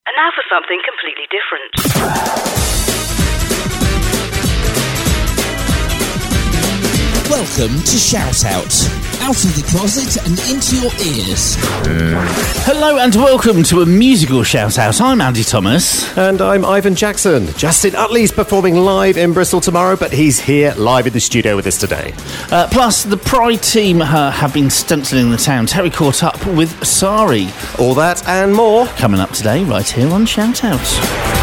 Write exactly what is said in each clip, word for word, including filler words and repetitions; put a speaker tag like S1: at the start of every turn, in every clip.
S1: And now for something completely different.
S2: Welcome to Shout Out. Out of the closet and into your ears.
S3: Hello and welcome to a musical shout out. I'm Andy Thomas.
S4: And I'm Ivan Jackson. Justin Utley's performing live in Bristol tomorrow, but he's here live in the studio with us today.
S3: Uh, plus, the Pride team uh, have been stenciling the town. Terry caught up with Sari.
S4: All that and more
S3: coming up today, right here on Shout Out.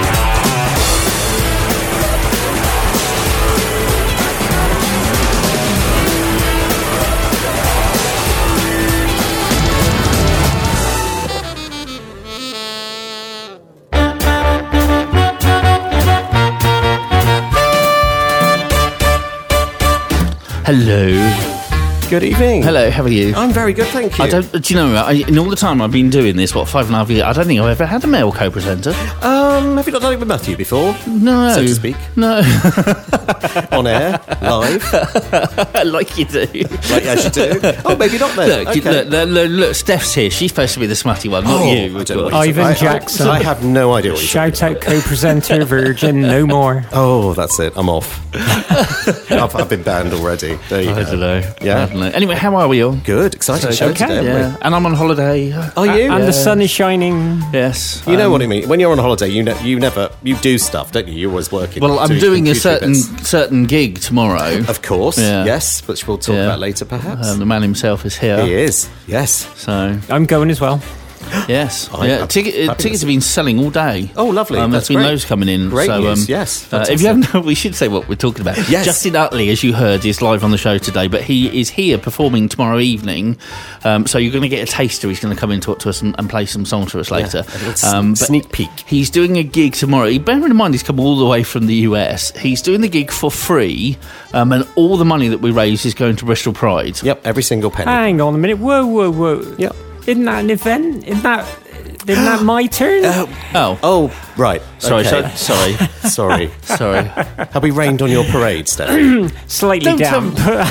S3: Hello.
S4: Good evening.
S3: Hello, how are you?
S4: I'm very good, thank you.
S3: I don't, do you know, I, in all the time I've been doing this, what, five and a half years, I don't think I've ever had a male co-presenter.
S4: Um, have you not done it with Matthew before?
S3: No.
S4: So to speak?
S3: No.
S4: On air? Live?
S3: Like you do.
S4: Like as you do? Oh, maybe not then.
S3: Look,
S4: okay.
S3: look, look, look, look, Steph's here. She's supposed to be the smutty one, not
S4: oh,
S3: you.
S4: I don't know what
S5: Ivan
S4: I,
S5: Jackson.
S4: I, I have no idea what you're
S5: Shout out co-presenter, Virgin, no more.
S4: Oh, that's it. I'm off. I've, I've been banned already. There you
S3: I
S4: go.
S3: don't know.
S4: Yeah.
S3: I don't know. Anyway, how are we all?
S4: Good. Exciting show
S3: okay,
S4: today, haven't
S3: yeah.
S4: we?
S3: And I'm on holiday.
S4: Are you?
S5: And
S3: Yeah.
S5: the sun is shining.
S3: Yes.
S4: You know
S3: um,
S4: what I mean. When you're on holiday, you ne- you never you do stuff, don't you? You're always working.
S3: Well, I'm doing a certain
S4: bits.
S3: certain gig tomorrow.
S4: Of course,
S3: Yeah.
S4: yes, which we'll talk
S3: Yeah.
S4: about later, perhaps.
S3: Um, the man himself is here.
S4: He is, yes.
S3: So,
S5: I'm going as well.
S3: yes.
S4: I-
S3: yeah.
S4: I'm
S3: Ticket, uh,
S4: fabulous.
S3: tickets have been selling all day.
S4: Oh, lovely.
S3: Um,
S4: That's
S3: there's been
S4: great.
S3: loads coming in.
S4: Great
S3: so,
S4: news,
S3: um,
S4: yes.
S3: Uh, if you haven't, we should say what we're talking about.
S4: Yes.
S3: Justin Utley, as you heard, is live on the show today, but he is here performing tomorrow evening. Um, so you're going to get a taster. He's going to come in and talk to us and, and play some songs for us later.
S4: Yeah, a little
S3: um, but
S4: sneak peek.
S3: He's doing a gig tomorrow. Bearing in mind he's come all the way from the U S. He's doing the gig for free, um, and all the money that we raise is going to Bristol Pride.
S4: Yep, every single penny.
S5: Hang on a minute. Whoa, whoa, whoa.
S4: Yep.
S5: Isn't that an event? Isn't that, isn't that my turn?
S3: Oh,
S4: Oh, right.
S3: sorry,
S4: okay.
S3: so, sorry,
S4: Sorry.
S3: sorry.
S4: Have we rained on your parade, Steph?
S5: Slightly
S3: Don't
S5: damp.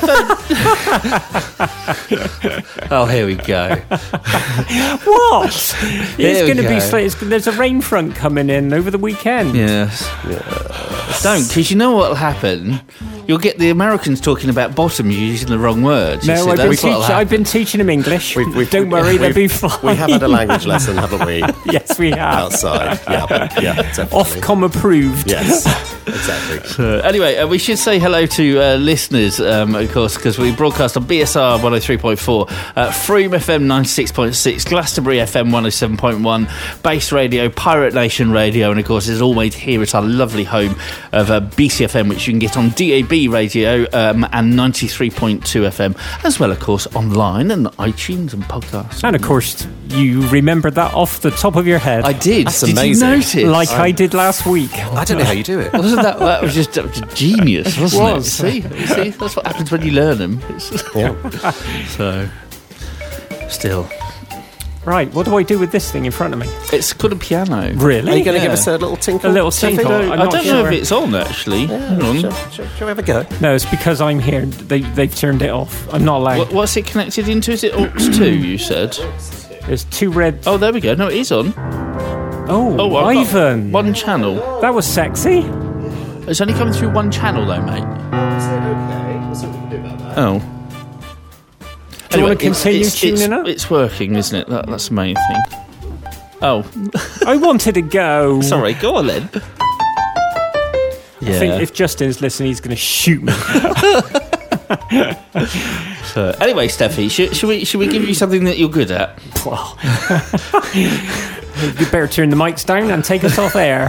S3: Oh, here we go.
S5: What? It's
S3: Here we
S5: going to be.
S3: go.
S5: sli- It's, there's a rain front coming in over the weekend.
S3: Yes. Don't, because you know what will happen? You'll get the Americans talking about bottom using the wrong words. You
S5: No,
S3: see,
S5: I've been,
S3: that's what'll
S5: teach- I've
S3: happen.
S5: been teaching them English.
S4: We've- we've-
S5: Don't worry, they'll
S4: we've-
S5: be fine.
S4: We have had a language lesson, haven't we?
S5: Yes, we have.
S4: Outside. Yeah, yeah, definitely.
S5: Ofcom approved.
S4: Yes, exactly.
S3: Uh, anyway, uh, we should say hello to uh, listeners, um, of course, because we broadcast on B S R one oh three point four, uh, Freedom F M ninety-six point six, Glastonbury F M one oh seven point one, Base Radio, Pirate Nation Radio, and of course, as always, here at our lovely home of uh, B C F M, which you can get on D A B Radio um, and ninety-three point two F M, as well, of course, online and iTunes and podcasts.
S5: And of course, you remembered that off the top of your head.
S3: I did.
S4: That's
S3: did
S4: amazing.
S3: you notice?
S5: like I did last week.
S4: I don't know how you do it.
S3: Wasn't that, that was just, that was just genius, wasn't
S5: It was.
S3: it? See, see, that's what happens when you learn them. It's,
S4: Yeah.
S3: so, still,
S5: Right, what do I do with this thing in front of me?
S3: it's called a piano.
S5: Really?
S4: Are you going to
S3: Yeah.
S4: give us a little tinkle?
S5: A little
S4: Steffi?
S5: tinkle. I'm
S3: I
S5: not
S3: don't know
S5: sure.
S3: if it's on actually. Hang on.
S4: Shall, shall, shall we have a go?
S5: No, it's because I'm here. They, they've turned it off. I'm not allowed.
S3: What, what's it connected into? Is it aux two? You said.
S5: There's two red...
S3: Oh, there we go. No, it is on.
S5: Oh,
S3: Oh, I've got
S5: Ivan.
S3: one channel.
S5: That was sexy.
S3: It's only coming through one channel though, mate.
S4: Okay, let's see what we can do about that.
S3: Oh.
S5: Do you want to
S3: it's-
S5: continue
S3: it's,
S5: tuning
S3: it's,
S5: up?
S3: It's working, isn't it? That, that's the main thing. Oh,
S5: I wanted to go.
S3: sorry. Go on then.
S5: I
S3: Yeah.
S5: think if Justin's listening, he's going to shoot me.
S3: So, anyway, Steffi, should, should we should we give you something that you're good at?
S5: Well, you better turn the mics down and take us off air.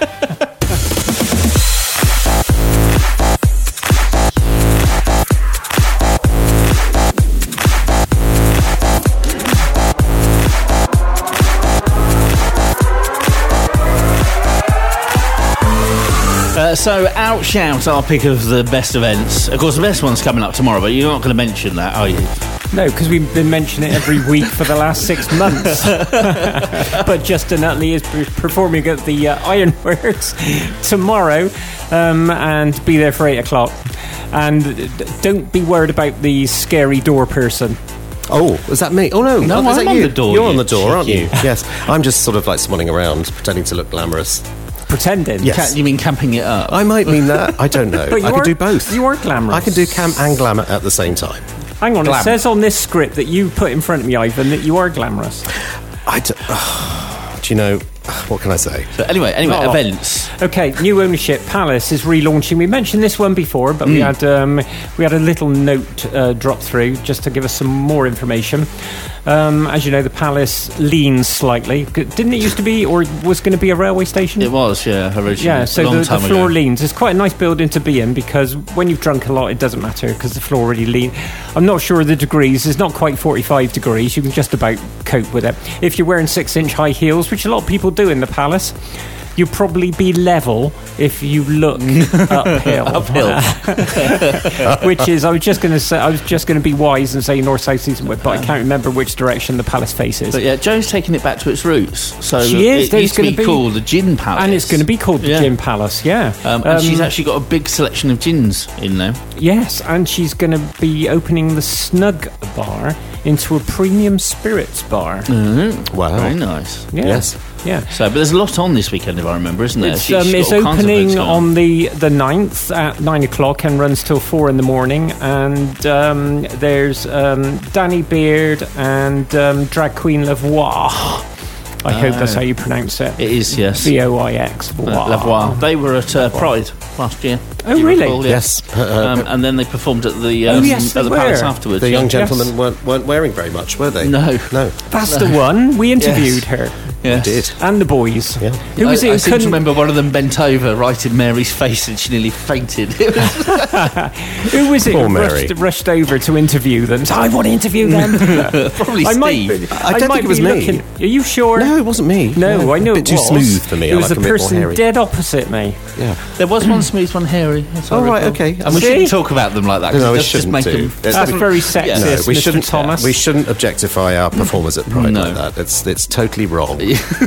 S3: Uh, so, outshout our pick of the best events. Of course, the best one's coming up tomorrow, but you're not going to mention that, are you?
S5: No, because we've been mentioning it every week for the last six months. But Justin Utley is per- performing at the uh, Ironworks tomorrow, um, and be there for eight o'clock. And d- don't be worried about the scary door person.
S4: Oh, was that me? Oh, no.
S3: No,
S4: oh, is
S3: I'm
S4: that
S3: on
S4: you?
S3: the door,
S4: You're
S3: you
S4: on the door, aren't you?
S3: cheeky.
S4: Yes. I'm just sort of like swanning around, pretending to look glamorous.
S5: Pretending.
S4: Yes.
S3: Ca- you mean camping it up?
S4: I might mean that. I don't know.
S5: But you
S4: I
S5: are,
S4: can do both.
S5: You are glamorous.
S4: I can do camp and glamour at the same time.
S5: Hang on,
S3: Glam.
S5: it says on this script that you put in front of me, Ivan, that you are glamorous.
S4: I do, oh, do you know, what can I say?
S3: So anyway, anyway,
S5: Oh.
S3: events.
S5: Okay, new ownership. Palace is relaunching. We mentioned this one before, but we had um, we had a little note uh, drop through just to give us some more information. Um, as you know, the Palace leans slightly. Didn't it used to be, or was going to be a railway station?
S3: It was, yeah, originally.
S5: Yeah,
S3: a
S5: so
S3: long
S5: the, the
S3: time
S5: floor
S3: ago.
S5: leans. It's quite a nice building to be in because when you've drunk a lot, it doesn't matter because the floor already lean. I'm not sure of the degrees. It's not quite forty-five degrees. You can just about cope with it. If you're wearing six-inch high heels, which a lot of people do in the Palace, you'll probably be level if you look uphill.
S3: Uphill.
S5: Which is, I was just going to say, I was just going to be wise and say north, south, east, and west, but I can't remember which direction the Palace faces.
S3: But yeah, Jo's taking it back to its roots. So
S5: She is.
S3: it
S5: There's
S3: used to
S5: gonna
S3: be,
S5: be-
S3: called the Gin Palace.
S5: And it's going to be called the
S3: Yeah.
S5: Gin Palace, yeah.
S3: Um, and
S5: Um,
S3: she's actually got a big selection of gins in there.
S5: Yes, and she's going to be opening the Snug Bar into a premium spirits bar.
S4: Wow.
S3: Very nice.
S5: Yeah.
S4: Yes.
S5: Yeah.
S3: So, but there's a lot on this weekend, if I remember, isn't there?
S5: It's,
S3: She's
S5: um,
S3: got
S5: it's
S3: all kinds of things
S5: opening
S3: going
S5: on the, the ninth at nine o'clock and runs till four in the morning. And um, there's um, Danny Beard and um, Drag Queen Lavoie. I hope that's how you pronounce it.
S3: It is, yes.
S5: V O I X.
S3: Uh, Lavoie. They were at uh, Pride last year.
S5: Oh,
S3: Do you
S5: really?
S3: recall? Yeah.
S4: Yes. Uh,
S3: Um, and then they performed at the
S5: Oh,
S3: um,
S5: yes, they
S3: at the
S5: were.
S3: Palace afterwards.
S4: the
S3: yeah.
S4: young
S5: Yes.
S4: gentlemen weren't, weren't wearing very much, were they?
S3: No.
S4: No.
S5: That's the one. We interviewed her.
S3: Yes.
S4: Did.
S5: And the boys.
S4: Yeah.
S5: Who was
S3: I,
S5: it
S3: I
S5: who
S3: seem to
S5: couldn't...
S3: remember one of them bent over right in Mary's face and she nearly fainted. It was
S5: Who was it
S4: Poor
S5: who
S4: Mary.
S5: rushed, rushed over to interview them? So I want to interview them.
S3: probably
S5: I might,
S3: Steve.
S4: I don't
S5: might
S4: think it was
S5: be
S4: me.
S5: looking- Are you sure?
S4: No, it wasn't me.
S5: No, I knew
S4: a bit
S5: it
S4: too
S5: was.
S4: smooth for me.
S5: It
S4: I
S5: was
S4: like
S5: the
S4: a bit more
S5: person
S4: hairy.
S5: dead opposite me.
S4: Yeah.
S3: There was one smooth, one hairy. as I
S4: Oh, right,
S3: recall.
S4: okay.
S3: And we
S5: See?
S3: shouldn't talk about them like that. 'cause
S4: No,
S3: it
S4: we
S3: does just
S4: shouldn't
S3: make
S4: do.
S3: them.
S4: There's
S5: That's
S4: nothing-
S5: very sexist,
S3: Yeah.
S4: No, we
S5: Mister
S4: shouldn't.
S5: Thomas.
S4: We shouldn't objectify our performers at Pride
S3: No.
S4: like that. It's it's totally wrong.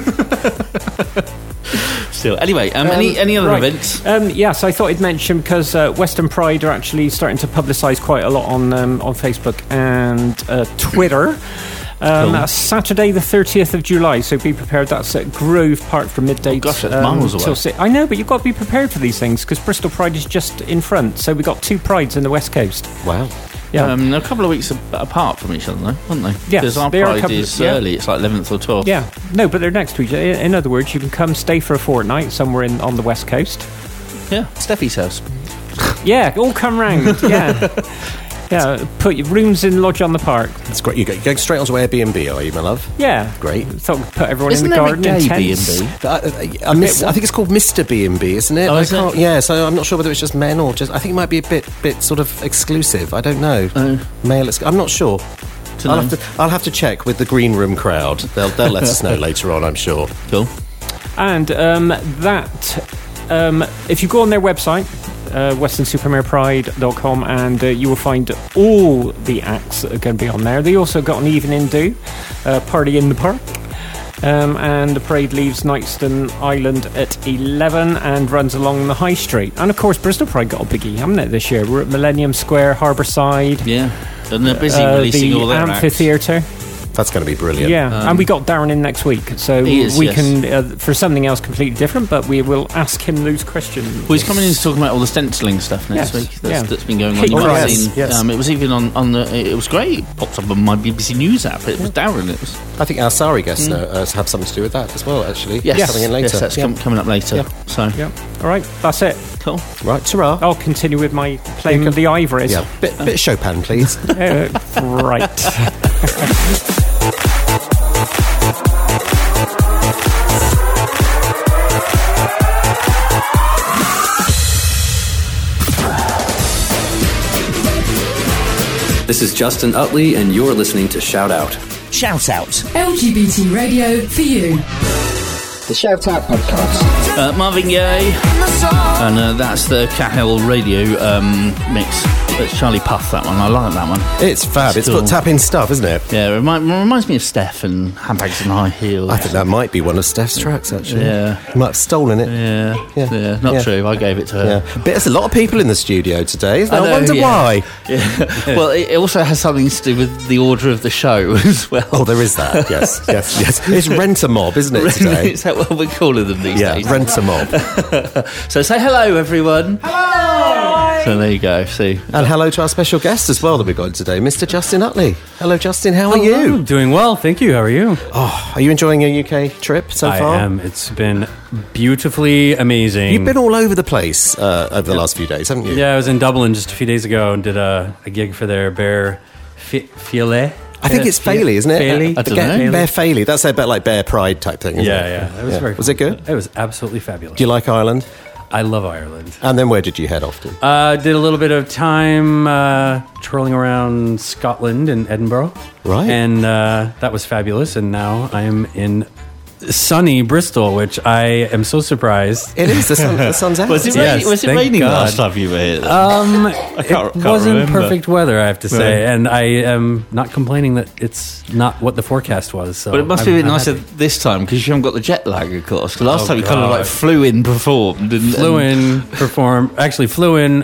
S3: Still. Anyway, um, any any other
S5: Right.
S3: events?
S5: Um, yes, I thought I'd mention because uh, Western Pride are actually starting to publicise quite a lot on um, on Facebook and uh, Twitter. Um,
S3: Cool.
S5: That's Saturday, the thirtieth of July. So be prepared. That's at Grove Park from midday.
S3: Oh, gosh, that's
S5: um,
S3: miles away.
S5: till si- I know, but you've got to be prepared for these things because Bristol Pride is just in front. So we've got two prides in the West Coast.
S4: Wow.
S5: Yeah.
S3: Um, a couple of weeks a- apart from each other, though, aren't they?
S5: Yes,
S3: Because our
S5: they are a
S3: Pride
S5: couple-
S3: is
S5: yeah.
S3: early. It's like eleventh or twelfth.
S5: Yeah, no, but they're next to each other. In in other words, you can come stay for a fortnight somewhere in on the west coast.
S3: Yeah. Steffi's house.
S5: Yeah, all come round. Yeah, yeah. Put your rooms in Lodge on the Park.
S4: That's great. You go, you're going straight onto Airbnb, are you, my love?
S5: Yeah,
S4: Great.
S5: Thought we'd put everyone
S3: Isn't
S5: in the
S3: there a
S5: garden in
S3: gay B and
S5: tents.
S3: B?
S4: I, I, I, miss, I think it's called Mister B and B, isn't it?
S3: Oh,
S4: I
S3: is it?
S4: can't- Yeah, so I'm not sure whether it's just men or just. I think it might be a bit, bit sort of exclusive. I don't know.
S3: Oh.
S4: Male. Ex- I'm not sure.
S3: To
S4: I'll
S3: know.
S4: have, to, I'll have to check with the green room crowd. They'll, they'll let us know later on, I'm sure.
S3: Cool.
S5: And um, that, um, if you go on their website, uh, western supermare pride dot com, and uh, you will find all the acts that are going to be on there. They also got an evening do, uh, party in the park. Um, and the parade leaves Knightston Island at eleven and runs along the High Street. And of course, Bristol Pride got a biggie, haven't it, this year? We're at Millennium Square, Harbourside,
S3: Yeah. And they're busy
S5: uh,
S3: releasing
S5: the
S3: all their acts.
S5: amphitheatre.
S4: That's going to be brilliant.
S5: Yeah, and we got Darren in next week, so
S3: He is,
S5: we
S3: yes.
S5: can uh, for something else completely different. But we will ask him those questions.
S3: Well, he's coming in to talk about all the stenciling stuff next
S5: Yes,
S3: week. That's,
S5: yeah.
S3: that's been going on.
S5: Kick
S3: You might have
S5: ass,
S3: seen.
S4: yes.
S3: Um, it was even on, on the. It was great. It popped up on my B B C News app. It was Darren. It was.
S4: I think our Sari guests know, uh, have something to do with that as well, actually.
S3: Yes.
S4: Coming in later.
S3: Yes, that's
S4: Yeah.
S3: com- coming up later.
S4: Yeah.
S3: So
S5: Yeah. All right, that's it.
S3: cool.
S4: Right, ta-ra.
S5: I'll continue with my playing of the ivories.
S4: Yeah, bit, bit of Chopin, please.
S5: Uh, right.
S6: This is Justin Utley, and you're listening to Shout Out.
S2: Shout out.
S7: L G B T radio for you.
S8: The Shout Out Podcast.
S3: Uh, Marvin Gaye, and uh, that's the Cahill Radio um, mix. It's Charlie Puth, that one. I like that one.
S4: It's fab. It's
S3: cool.
S4: got tapping stuff, isn't it?
S3: Yeah, it remind, reminds me of Steph and Handbags and High Heels.
S4: I think that might be one of Steph's tracks, actually.
S3: Yeah.
S4: You might have stolen it.
S3: Yeah,
S4: Yeah.
S3: yeah, not
S4: Yeah.
S3: true. I gave it to her.
S4: Yeah. But there's a lot of people in the studio today, isn't there?
S3: I
S4: I,
S3: know,
S4: wonder
S3: yeah.
S4: why.
S3: Yeah. Well, it also has something to do with the order of the show as well.
S4: Oh, there is that. Yes, yes, yes. It's Rent-A-Mob, isn't it, today?
S3: Is that what we're calling them these
S4: Yeah,
S3: days?
S4: Rent-A-Mob.
S3: So say hello, everyone. Hello. So there you go. See,
S4: And hello to our special guest as well that we've got today, Mister Justin Utley. Hello, Justin. How are you?
S7: Doing well, thank you. How are you?
S4: Oh, are you enjoying your U K trip so
S7: I
S4: far?
S7: am. It's been beautifully amazing.
S4: You've been all over the place uh, over the last few days, haven't you?
S7: Yeah, I was in Dublin just a few days ago and did a, a gig for their Bear Fi- Filet.
S4: I think it's Failey, isn't it?
S7: Failey?
S3: I don't know.
S4: Bear Failey. That's a bit like Bear Pride type thing, isn't
S7: Yeah,
S4: it?
S7: yeah. It was very
S4: Was
S7: cool.
S4: it good?
S7: It was absolutely fabulous.
S4: Do you like Ireland?
S7: I love Ireland.
S4: And then where did you head off to?
S7: Uh, did a little bit of time uh, trolling around Scotland and Edinburgh.
S4: Right.
S7: And uh, that was fabulous. And now I am in sunny Bristol, which I am so surprised.
S4: It is. The, sun, the sun's out.
S3: was it,
S7: Yes,
S3: rain, was it
S7: thank
S3: raining
S7: God.
S3: last time you were here?
S7: Um,
S3: can't-
S7: it
S3: can't
S7: wasn't
S3: remember.
S7: perfect weather, I have to say,
S3: Right.
S7: and I am not complaining that it's not what the forecast was. So
S3: But it must
S7: I'm,
S3: be a bit
S7: I'm
S3: nicer
S7: happy.
S3: this time because you haven't got the jet lag, of course. 'Cause last
S7: Oh,
S3: time you kind of
S7: God.
S3: like flew in, performed, and,
S7: Flew
S3: and-
S7: in, performed. Actually, flew in,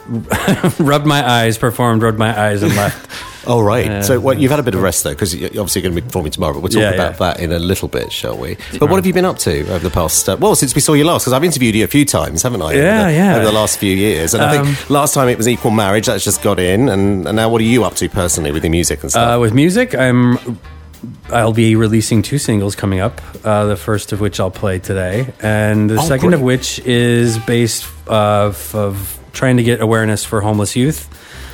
S7: rubbed my eyes, performed, rubbed my eyes, and left.
S4: Oh, right.
S7: Yeah.
S4: so well, you've had a bit of rest, though, because you're obviously going to be performing tomorrow, but we'll talk
S7: Yeah,
S4: about
S7: yeah.
S4: that in a little bit, shall we? But what have you been up to over the past... Uh, well, since we saw you last, because I've interviewed you a few times, haven't I?
S7: Yeah,
S4: over the,
S7: yeah.
S4: Over the last few years. And I
S7: Um,
S4: think last time it was Equal Marriage, that's just got in, and, and now what are you up to personally with your music and stuff?
S7: Uh, with music, I'm. I'll be releasing two singles coming up. Uh, the first of which I'll play today, and the
S4: Oh,
S7: second of
S4: great.
S7: which is based uh, f- of trying to get awareness for homeless youth.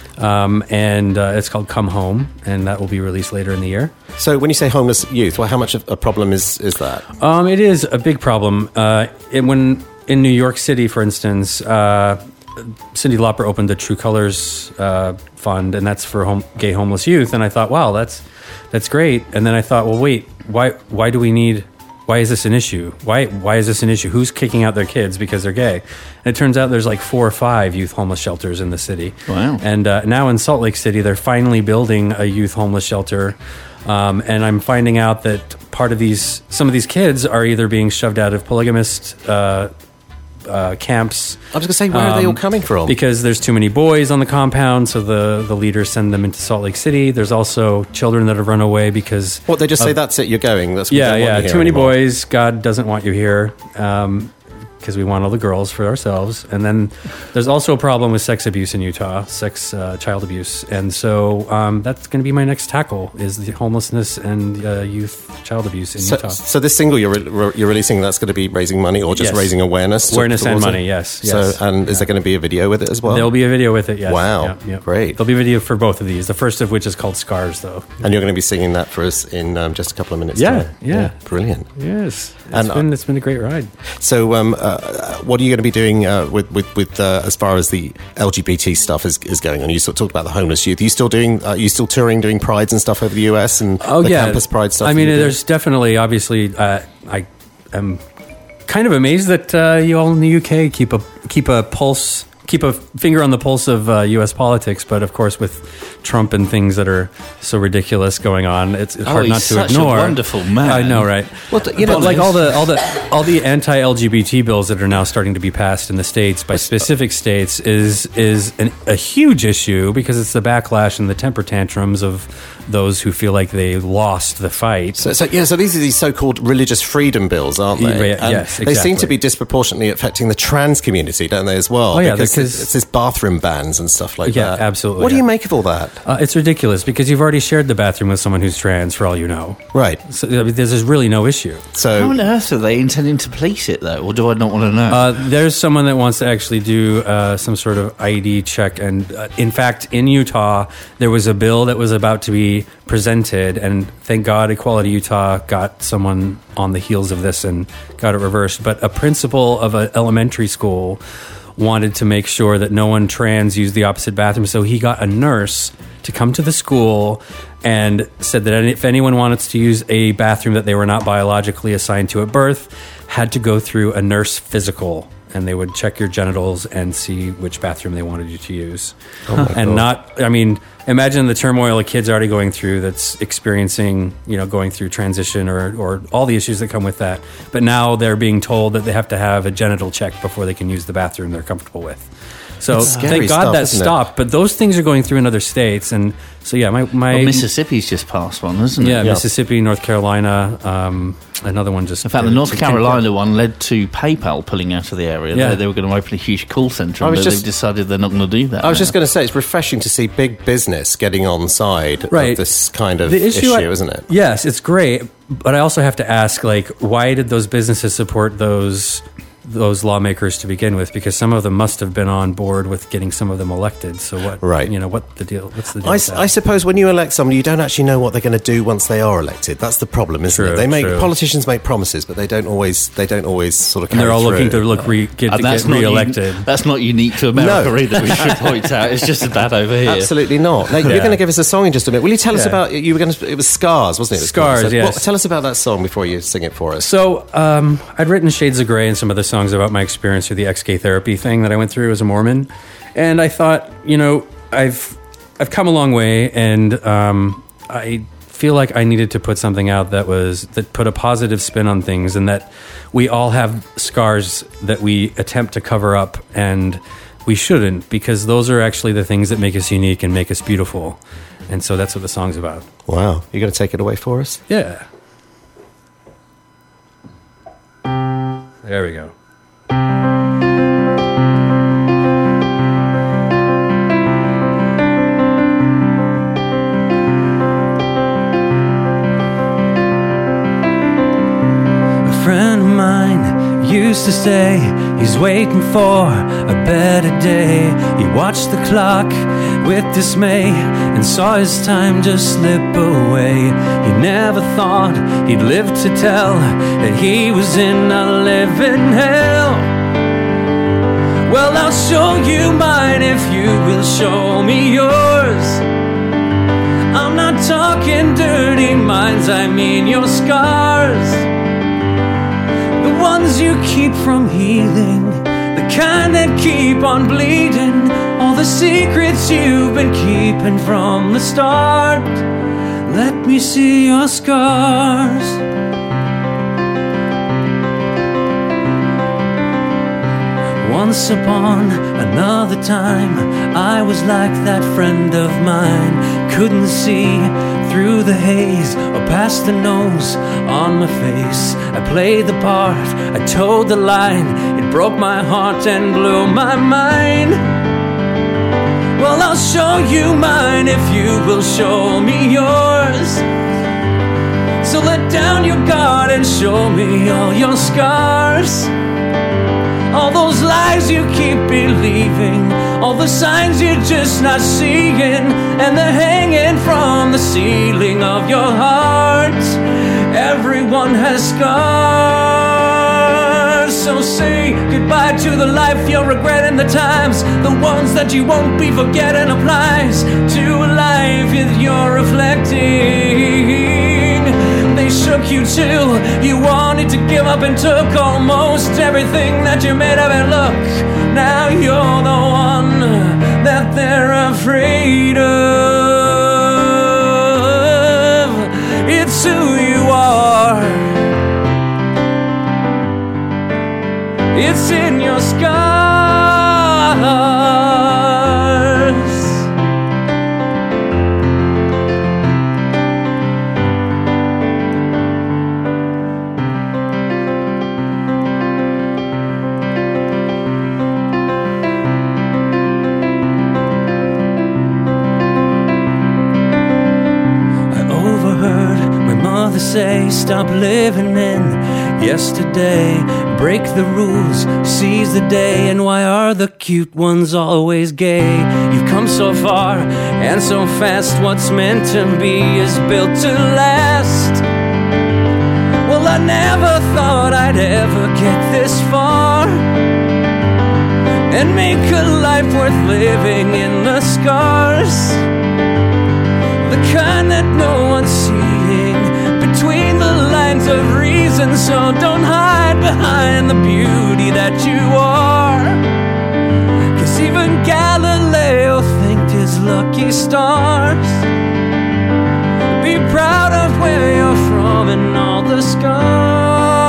S7: Um, and uh, it's called Come Home, and that will be released later in the year.
S4: so when you say homeless youth, well, how much of a problem is, is that?
S7: Um, it is a big problem. Uh, it, when in New York City, for instance, uh, Cyndi Lauper opened the True Colors uh, Fund, and that's for home, gay homeless youth. And I thought, wow, that's that's great. And then I thought, well, wait, why why do we need? Why is this an issue? Why why is this an issue? Who's kicking out their kids because they're gay? And it turns out there's like four or five youth homeless shelters in the city.
S3: Wow.
S7: And uh, now in Salt Lake City, they're finally building a youth homeless shelter. Um, and I'm finding out that part of these, some of these kids are either being shoved out of polygamist uh, uh, camps.
S4: I was going to say, where are they all
S7: um,
S4: coming from?
S7: Because there's too many boys on the compound, so the, the leaders send them into Salt Lake City. There's also children that have run away because...
S4: What, they just say,
S7: of-
S4: that's it, you're going? That's we
S7: Yeah,
S4: don't want
S7: yeah,
S4: you here
S7: too many
S4: anymore.
S7: boys. God doesn't want you here. Um, because we want all the girls for ourselves. And then there's also a problem with sex abuse in Utah, sex uh, child abuse. And so um, that's going to be my next tackle is the homelessness and uh, youth child abuse in
S4: So,
S7: Utah.
S4: so this single you're, re- you're releasing, that's going to be raising money or just
S7: Yes.
S4: raising awareness? to-
S7: Awareness and
S4: towards
S7: money,
S4: it?
S7: yes,
S4: So,
S7: yes.
S4: and is there going to be a video with it as well?
S7: There'll be a video with it, yes.
S4: Wow,
S7: Yeah, yeah.
S4: great.
S7: There'll be a video for both of these, the first of which is called Scars, though.
S4: And you're going to be singing that for us in um, just a couple of minutes.
S7: Yeah,
S4: time.
S7: yeah.
S4: Brilliant.
S7: Yes. It's,
S4: And, uh,
S7: been, it's been a great ride.
S4: So, um, uh, what are you going to be doing uh, with, with, with uh, as far as the L G B T stuff is, is going on? You sort of talked about the homeless youth. Are you still doing, uh, are you still touring, doing prides and stuff over the U S and
S7: Oh
S4: the
S7: yeah,
S4: campus pride stuff?
S7: I
S4: that
S7: mean,
S4: you do?
S7: there's definitely, obviously, uh, I am kind of amazed that uh, you all in the U K keep a keep a pulse, keep a finger on the pulse of uh, U S politics. But of course, with Trump and things that are so ridiculous going on, it's, it's
S3: Oh,
S7: hard
S3: he's
S7: not to
S3: such a
S7: ignore.
S3: wonderful man.
S7: I know, right?
S4: Well, th- you know,
S7: But like all the all the all the anti-L G B T bills that are now starting to be passed in the states by specific states is is an, a huge issue because it's the backlash and the temper tantrums of those who feel like they lost the fight.
S4: So, so yeah, so these are these so-called religious freedom bills, aren't
S7: Yeah,
S4: they?
S7: yeah, yes,
S4: They seem to
S7: exactly.
S4: be disproportionately affecting the trans community, don't they, as well?
S7: Oh, yeah,
S4: because
S7: because-
S4: it's this bathroom bans and stuff like
S7: Yeah,
S4: that.
S7: absolutely,
S4: What do
S7: yeah.
S4: you make of all that?
S7: Uh, it's ridiculous because you've already shared the bathroom with someone who's trans, for all you know.
S4: Right.
S7: So I mean, there's, there's really no issue.
S4: So,
S3: How on earth are they intending to police it, though? Or do I not want to know?
S7: Uh, there's someone that wants to actually do uh, some sort of I D check. And uh, in fact, in Utah, there was a bill that was about to be presented. And thank God Equality Utah got someone on the heels of this and got it reversed. But a principal of an elementary school wanted to make sure that no one trans used the opposite bathroom. So he got a nurse to come to the school and said that if anyone wanted to use a bathroom that they were not biologically assigned to at birth, had to go through a nurse physical, and they would check your genitals and see which bathroom they wanted you to use.
S4: Oh my
S7: and
S4: God.
S7: not, I mean, imagine the turmoil a kid's already going through that's experiencing, you know, going through transition or, or all the issues that come with that. But now they're being told that they have to have a genital check before they can use the bathroom they're comfortable with. So
S4: It's scary
S7: thank God
S4: stuff,
S7: that
S4: isn't it?
S7: stopped. But those things are going through in other states. And so, yeah, my... my
S3: Well, Mississippi's just passed one, isn't it?
S7: yeah, Mississippi, North Carolina, um, another one just...
S3: In fact, the North Carolina one led to PayPal pulling out of the area.
S7: Yeah.
S3: They, they were going to open a huge call centre,
S4: I
S3: and
S4: was
S3: they,
S4: just-
S3: they've decided they're not going to do that.
S4: I was
S3: now.
S4: just going to say, it's refreshing to see big business getting on side
S7: Right.
S4: of this kind of
S7: The
S4: issue,
S7: issue, I-
S4: isn't it?
S7: Yes, it's great, but I also have to ask, like, why did those businesses support those those lawmakers to begin with? Because some of them must have been on board with getting some of them elected. So what?
S4: Right.
S7: You know, what the deal? What's the deal?
S4: I,
S7: with
S4: s-
S7: that?
S4: I suppose when you elect someone, you don't actually know what they're going to do once they are elected. That's the problem, isn't
S7: True,
S4: it? They make
S7: true.
S4: politicians make promises, but they don't always. They don't always sort of.
S7: and they're
S4: carry
S7: all looking
S4: through.
S7: to look re, get, to
S3: And that's
S7: get
S3: not
S7: re-elected.
S3: un- that's not unique to America
S4: No.
S3: either, we should point out. It's just as bad over here.
S4: Absolutely not. Now, You're
S7: Yeah.
S4: going to give us a song in just a minute. Will you tell us
S7: Yeah.
S4: about? You were going to. It was Scars, wasn't it? It was
S7: Scars,
S4: called? So
S7: yes.
S4: what- tell us about that song before you sing it for us.
S7: So um, I'd written Shades of Grey and some other songs about my experience through the ex-gay therapy thing that I went through as a Mormon, and I thought, you know, I've I've come a long way, and um, I feel like I needed to put something out that was that put a positive spin on things, and that we all have scars that we attempt to cover up, and we shouldn't, because those are actually the things that make us unique and make us beautiful, and so that's what the song's about.
S4: Wow, you're going to take it away for us?
S7: Yeah. There we go. A friend of mine used to say he's waiting for a better day. He watched the clock with dismay and saw his time just slip away. He never thought he'd live to tell that he was in a living hell. Well, I'll show you mine if you will show me yours. I'm not talking dirty minds, I mean your scars. The ones you keep from healing, the kind that keep on bleeding. All the secrets you've been keeping from the start. Let me see your scars. Once upon another time, I was like that friend of mine. Couldn't see through the haze or past the nose on my face. I played the part, I towed the line. It broke my heart and blew my mind. Well, I'll show you mine if you will show me yours. So let down your guard and show me all your scars. All those lies you keep believing, all the signs you're just not seeing, and they're hanging from the ceiling of your heart. Everyone has scars, so say goodbye to the life you're regretting. The times, the ones that you won't be forgetting, applies to a life that you're reflecting. They shook you till you wanted to give up and took almost everything that you made of it. Look, now you're the one that they're afraid of. It's who you are. It's in your scars. Say stop living in yesterday, break the rules, seize the day. And why are the cute ones always gay? You've come so far and so fast. What's meant to be is built to last. Well, I never thought I'd ever get this far and make a life worth living in the scars, the kind that no one's seeing between the lines of reason. So don't hide behind behind the beauty that you are. 'Cause even Galileo thanked his lucky stars. Be proud of where you're from and all the scars.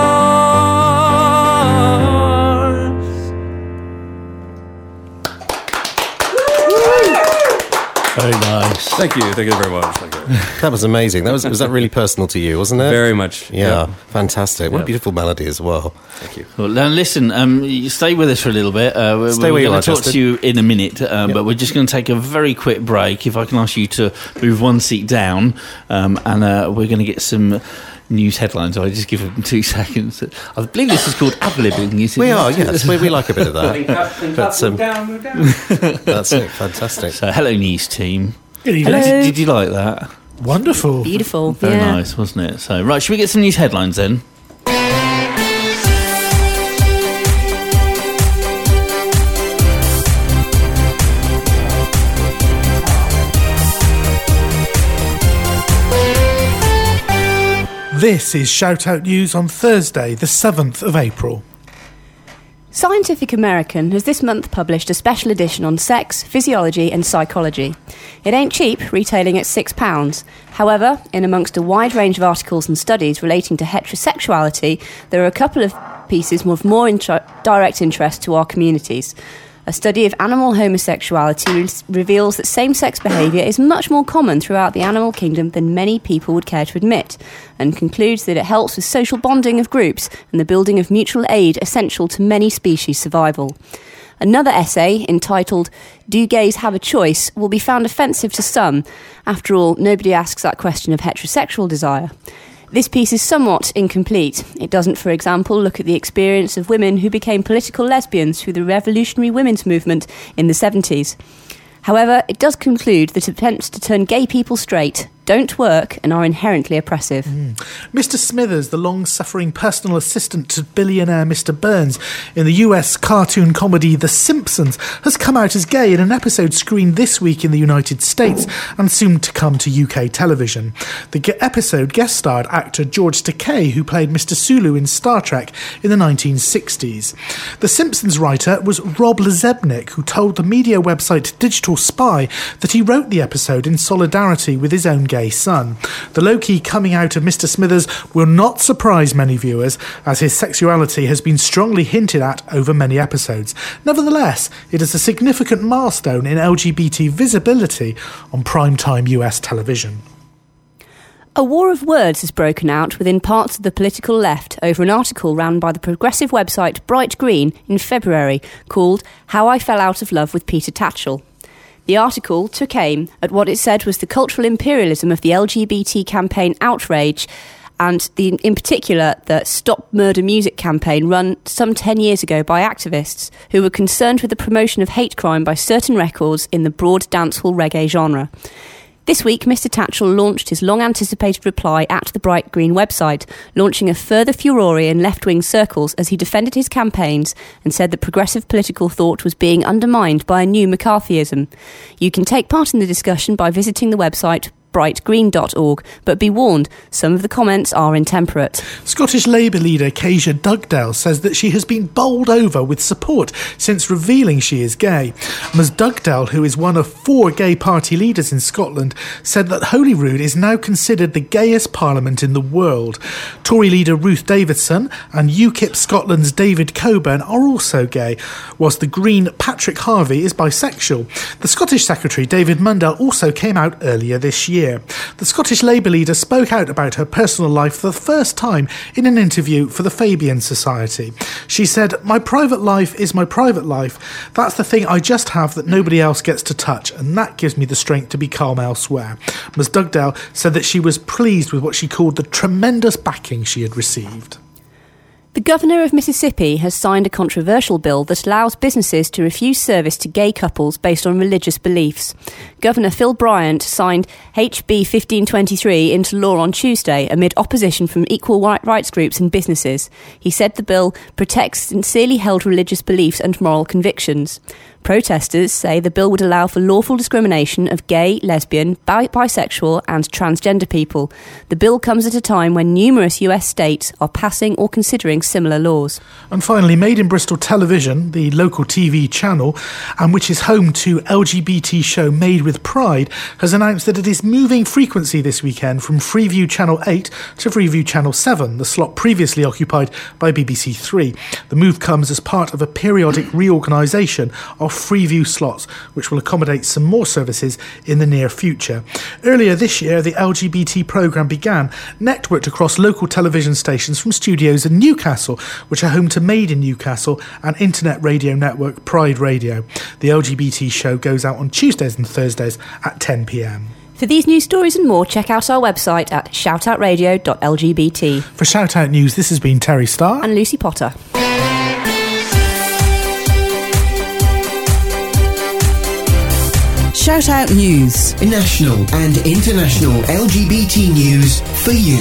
S3: Very nice.
S7: Thank you. Thank you very much. Thank you.
S4: That was amazing. That was was that really personal to you, wasn't it?
S7: Very much.
S4: Yeah,
S7: Yeah.
S4: fantastic. What
S7: Yeah.
S4: a beautiful melody as well.
S7: Thank you.
S3: Well, now listen, um, you stay with us for a little bit. Uh, we're
S4: Stay where
S3: we're
S4: you
S3: going
S4: are,
S3: to talk
S4: Justin.
S3: to you in a minute, um, but we're just going to take a very quick break. If I can ask you to move one seat down, um, and uh, we're going to get some news headlines. I'll just give them two seconds. I believe this is called ad-libbing, is it?
S4: We
S3: not?
S4: are, yes. We, we like a bit of that. That's, um,
S5: down, down.
S4: that's it. Fantastic.
S3: So, hello, news team.
S8: Good evening.
S3: Did, did you like that?
S8: Wonderful.
S9: Beautiful.
S3: Very
S9: yeah.
S3: nice, wasn't it? So, right, should we get some news headlines then?
S8: This is Shout Out News on Thursday, the seventh of April.
S9: Scientific American has this month published a special edition on sex, physiology and psychology. It ain't cheap, retailing at six pounds. However, in amongst a wide range of articles and studies relating to heterosexuality, there are a couple of pieces of more intro- direct interest to our communities. A study of animal homosexuality re- reveals that same-sex behaviour is much more common throughout the animal kingdom than many people would care to admit, and concludes that it helps with social bonding of groups and the building of mutual aid essential to many species' survival. Another essay, entitled "Do Gays Have a Choice?" will be found offensive to some. After all, nobody asks that question of heterosexual desire. This piece is somewhat incomplete. It doesn't, for example, look at the experience of women who became political lesbians through the revolutionary women's movement in the seventies. However, it does conclude that attempts to turn gay people straight don't work and are inherently oppressive.
S8: Mm. Mister Smithers, the long-suffering personal assistant to billionaire Mister Burns in the U S cartoon comedy The Simpsons, has come out as gay in an episode screened this week in the United States and soon to come to U K television. The ge- episode guest-starred actor George Takei, who played Mister Sulu in Star Trek in the nineteen sixties. The Simpsons writer was Rob Lezebnik, who told the media website Digital Spy that he wrote the episode in solidarity with his own gay son. The low-key coming out of Mister Smithers will not surprise many viewers, as his sexuality has been strongly hinted at over many episodes. Nevertheless, it is a significant milestone in L G B T visibility on primetime U S television.
S9: A war of words has broken out within parts of the political left over an article ran by the progressive website Bright Green in February called "How I Fell Out of Love with Peter Tatchell." The article took aim at what it said was the cultural imperialism of the L G B T campaign Outrage, and the, in particular the Stop Murder Music campaign run some ten years ago by activists who were concerned with the promotion of hate crime by certain records in the broad dancehall reggae genre. This week, Mister Tatchell launched his long-anticipated reply at the Bright Green website, launching a further furore in left-wing circles as he defended his campaigns and said that progressive political thought was being undermined by a new McCarthyism. You can take part in the discussion by visiting the website bright green dot org, but be warned, some of the comments are intemperate.
S8: Scottish Labour leader Kezia Dugdale says that she has been bowled over with support since revealing she is gay. Ms Dugdale, who is one of four gay party leaders in Scotland, said that Holyrood is now considered the gayest parliament in the world. Tory leader Ruth Davidson and UKIP Scotland's David Coburn are also gay, whilst the Green Patrick Harvey is bisexual. The Scottish Secretary David Mundell also came out earlier this year. The Scottish Labour leader spoke out about her personal life for the first time in an interview for the Fabian Society. She said, "My private life is my private life. That's the thing I just have that nobody else gets to touch, and that gives me the strength to be calm elsewhere." Ms Dugdale said that she was pleased with what she called the tremendous backing she had received.
S9: The Governor of Mississippi has signed a controversial bill that allows businesses to refuse service to gay couples based on religious beliefs. Governor Phil Bryant signed H B fifteen twenty-three into law on Tuesday amid opposition from equal rights groups and businesses. He said the bill protects sincerely held religious beliefs and moral convictions. Protesters say the bill would allow for lawful discrimination of gay, lesbian, bi- bisexual and transgender people. The bill comes at a time when numerous U S states are passing or considering similar laws.
S8: And finally, Made in Bristol Television, the local T V channel, and which is home to L G B T show Made with Pride, has announced that it is moving frequency this weekend from Freeview Channel eight to Freeview Channel seven, the slot previously occupied by B B C three. The move comes as part of a periodic reorganisation of Freeview slots, which will accommodate some more services in the near future. Earlier this year, the L G B T programme began, networked across local television stations from studios in Newcastle, which are home to Made in Newcastle and internet radio network Pride Radio. The L G B T show goes out on Tuesdays and Thursdays at ten p.m.
S9: For these news stories and more, check out our website at shoutoutradio dot L G B T.
S8: For Shout Out News, this has been Terry Starr
S9: and Lucy Potter.
S10: Shout Out News. National and international L G B T news for you.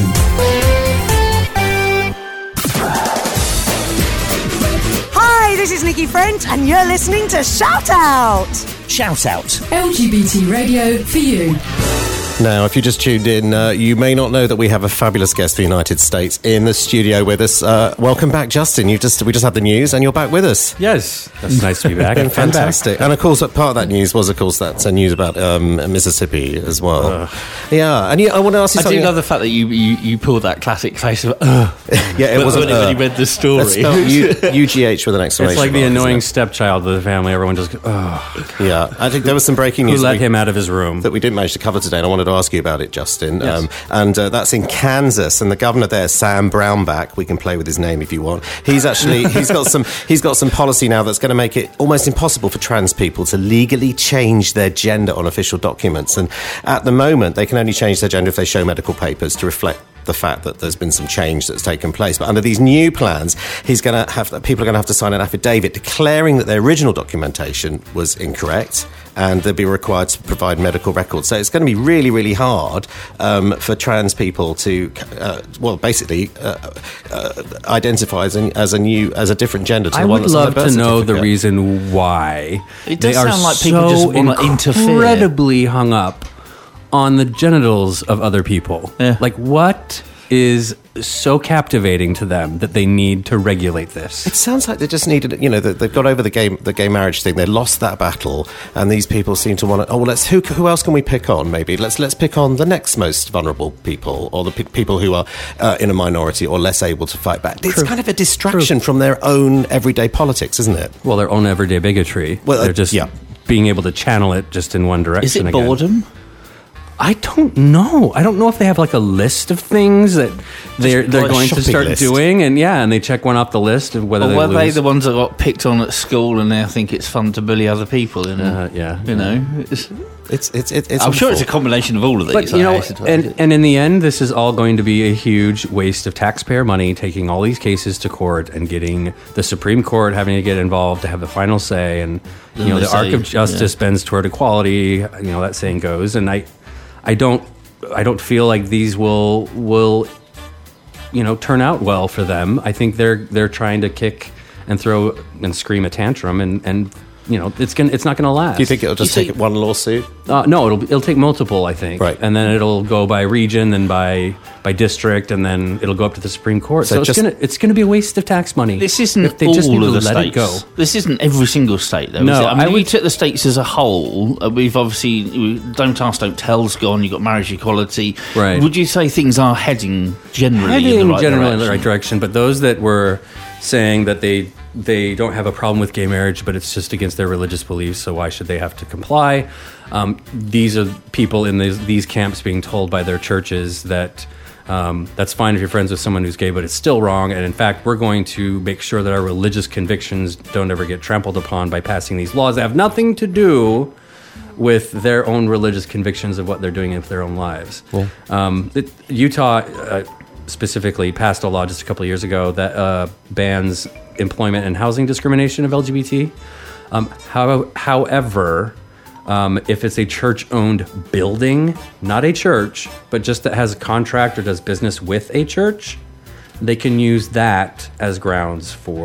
S11: Hi, this is Nikki French, and you're listening to Shout Out.
S2: Shout Out.
S12: L G B T radio for you.
S4: Now, if you just tuned in, uh, you may not know that we have a fabulous guest from the United States in the studio with us. Uh, welcome back, Justin. You just we just had the news, and you're back with us.
S7: Yes, that's nice to be back.
S4: And fantastic. And of course, part of that news was, of course, that uh, news about um, Mississippi as well. Uh, yeah, and you, I want to ask you
S3: I
S4: something.
S3: do love the fact that you you, you pulled that classic face of uh,
S4: yeah, it wasn't
S3: when,
S4: uh,
S3: when you read the story.
S4: U G H with an exclamation
S7: It's like the
S4: mark,
S7: annoying stepchild of the family. Everyone just, oh.
S4: Yeah, I think there was some breaking news.
S7: Who let
S4: that we,
S7: him out of his room?
S4: That we didn't manage to cover today, and I wanted to ask you about it, Justin.
S7: Yes.
S4: Um, and uh, that's in Kansas, and the governor there, Sam Brownback, we can play with his name if you want. He's actually he's got some he's got some policy now that's going to make it almost impossible for trans people to legally change their gender on official documents. And at the moment, they can only change their gender if they show medical papers to reflect the fact that there's been some change that's taken place. But under these new plans, he's going to have people are going to have to sign an affidavit declaring that their original documentation was incorrect, and they'll be required to provide medical records. So it's going to be really, really hard um, for trans people to, uh, well, basically uh, uh, identify as a, as a new, as a different gender to
S7: I
S4: the one
S7: would
S4: that's
S7: love
S4: on their birth
S7: to know
S4: certificate.
S7: the reason why.
S3: It does
S7: they are
S3: sound like people
S7: so
S3: just want to interfere.
S7: incredibly hung up on the genitals of other people.
S3: Yeah.
S7: Like, what is so captivating to them that they need to regulate this?
S4: It sounds like they just needed, you know, they've got over the gay, the gay marriage thing. They lost that battle, and these people seem to want to. Oh, well, let's who, who else can we pick on? Maybe let's let's pick on the next most vulnerable people, or the pe- people who are uh, in a minority or less able to fight back. It's
S7: True.
S4: kind of a distraction
S7: True.
S4: from their own everyday politics, isn't it?
S7: Well, their own everyday bigotry.
S4: Well, uh,
S7: they're just
S4: yeah.
S7: being able to channel it just in one direction.
S3: Is it
S7: again.
S3: boredom?
S7: I don't know. I don't know if they have like a list of things that they're they're
S4: like a
S7: going to
S4: shopping
S7: start
S4: list.
S7: doing, and yeah, and they check one off the list of whether
S3: Or
S7: they
S3: were they
S7: lose.
S3: the ones that got picked on at school and now think it's fun to bully other people? And,
S7: Uh, yeah,
S3: you know, it's,
S4: It's it's it's. it's
S3: I'm sure
S4: awful.
S3: it's a combination of all of these.
S7: But, you
S3: I
S7: know,
S3: hate to
S7: and,
S3: admit.
S7: and in the end, this is all going to be a huge waste of taxpayer money, taking all these cases to court and getting the Supreme Court having to get involved to have the final say. And, you
S3: Then
S7: know,
S3: they
S7: the arc
S3: say,
S7: of justice
S3: yeah.
S7: bends toward equality, you know, that saying goes. And I, I don't, I don't feel like these will, will, you know, turn out well for them. I think they're, they're trying to kick and throw and scream a tantrum, and, and, you know, it's gonna, it's not going to last.
S4: Do you think it'll just
S3: You
S4: take
S3: see-
S4: one lawsuit?
S7: Uh, no, it'll it'll take multiple, I think.
S4: Right.
S7: And then it'll go by region, then by by district, and then it'll go up to the Supreme Court.
S4: So
S7: So, it's
S4: just-
S7: gonna it's gonna be a waste of tax money.
S3: This isn't
S7: if they
S3: all
S7: just need
S3: of
S7: to
S3: the
S7: let
S3: states.
S7: it go.
S3: This isn't every single state, though.
S7: No,
S3: is it? I mean,
S7: I
S3: if we
S7: would-
S3: took the states as a whole, uh, we've obviously we- don't ask, don't tell's gone. You've got marriage equality.
S7: Right.
S3: Would you say things are heading generally
S7: Heading
S3: in the right
S7: generally
S3: direction?
S7: in the right direction, but those that were saying that they they don't have a problem with gay marriage, but it's just against their religious beliefs, so why should they have to comply? Um, these are people in these, these camps being told by their churches that um, that's fine if you're friends with someone who's gay, but it's still wrong. And in fact, we're going to make sure that our religious convictions don't ever get trampled upon by passing these laws that have nothing to do with their own religious convictions of what they're doing with their own lives.
S4: Yeah.
S7: Um, it, Utah uh, specifically passed a law just a couple of years ago that uh, bans employment and housing discrimination of L G B T. Um, how, however, um, if it's a church-owned building, not a church, but just that has a contract or does business with a church, they can use that as grounds for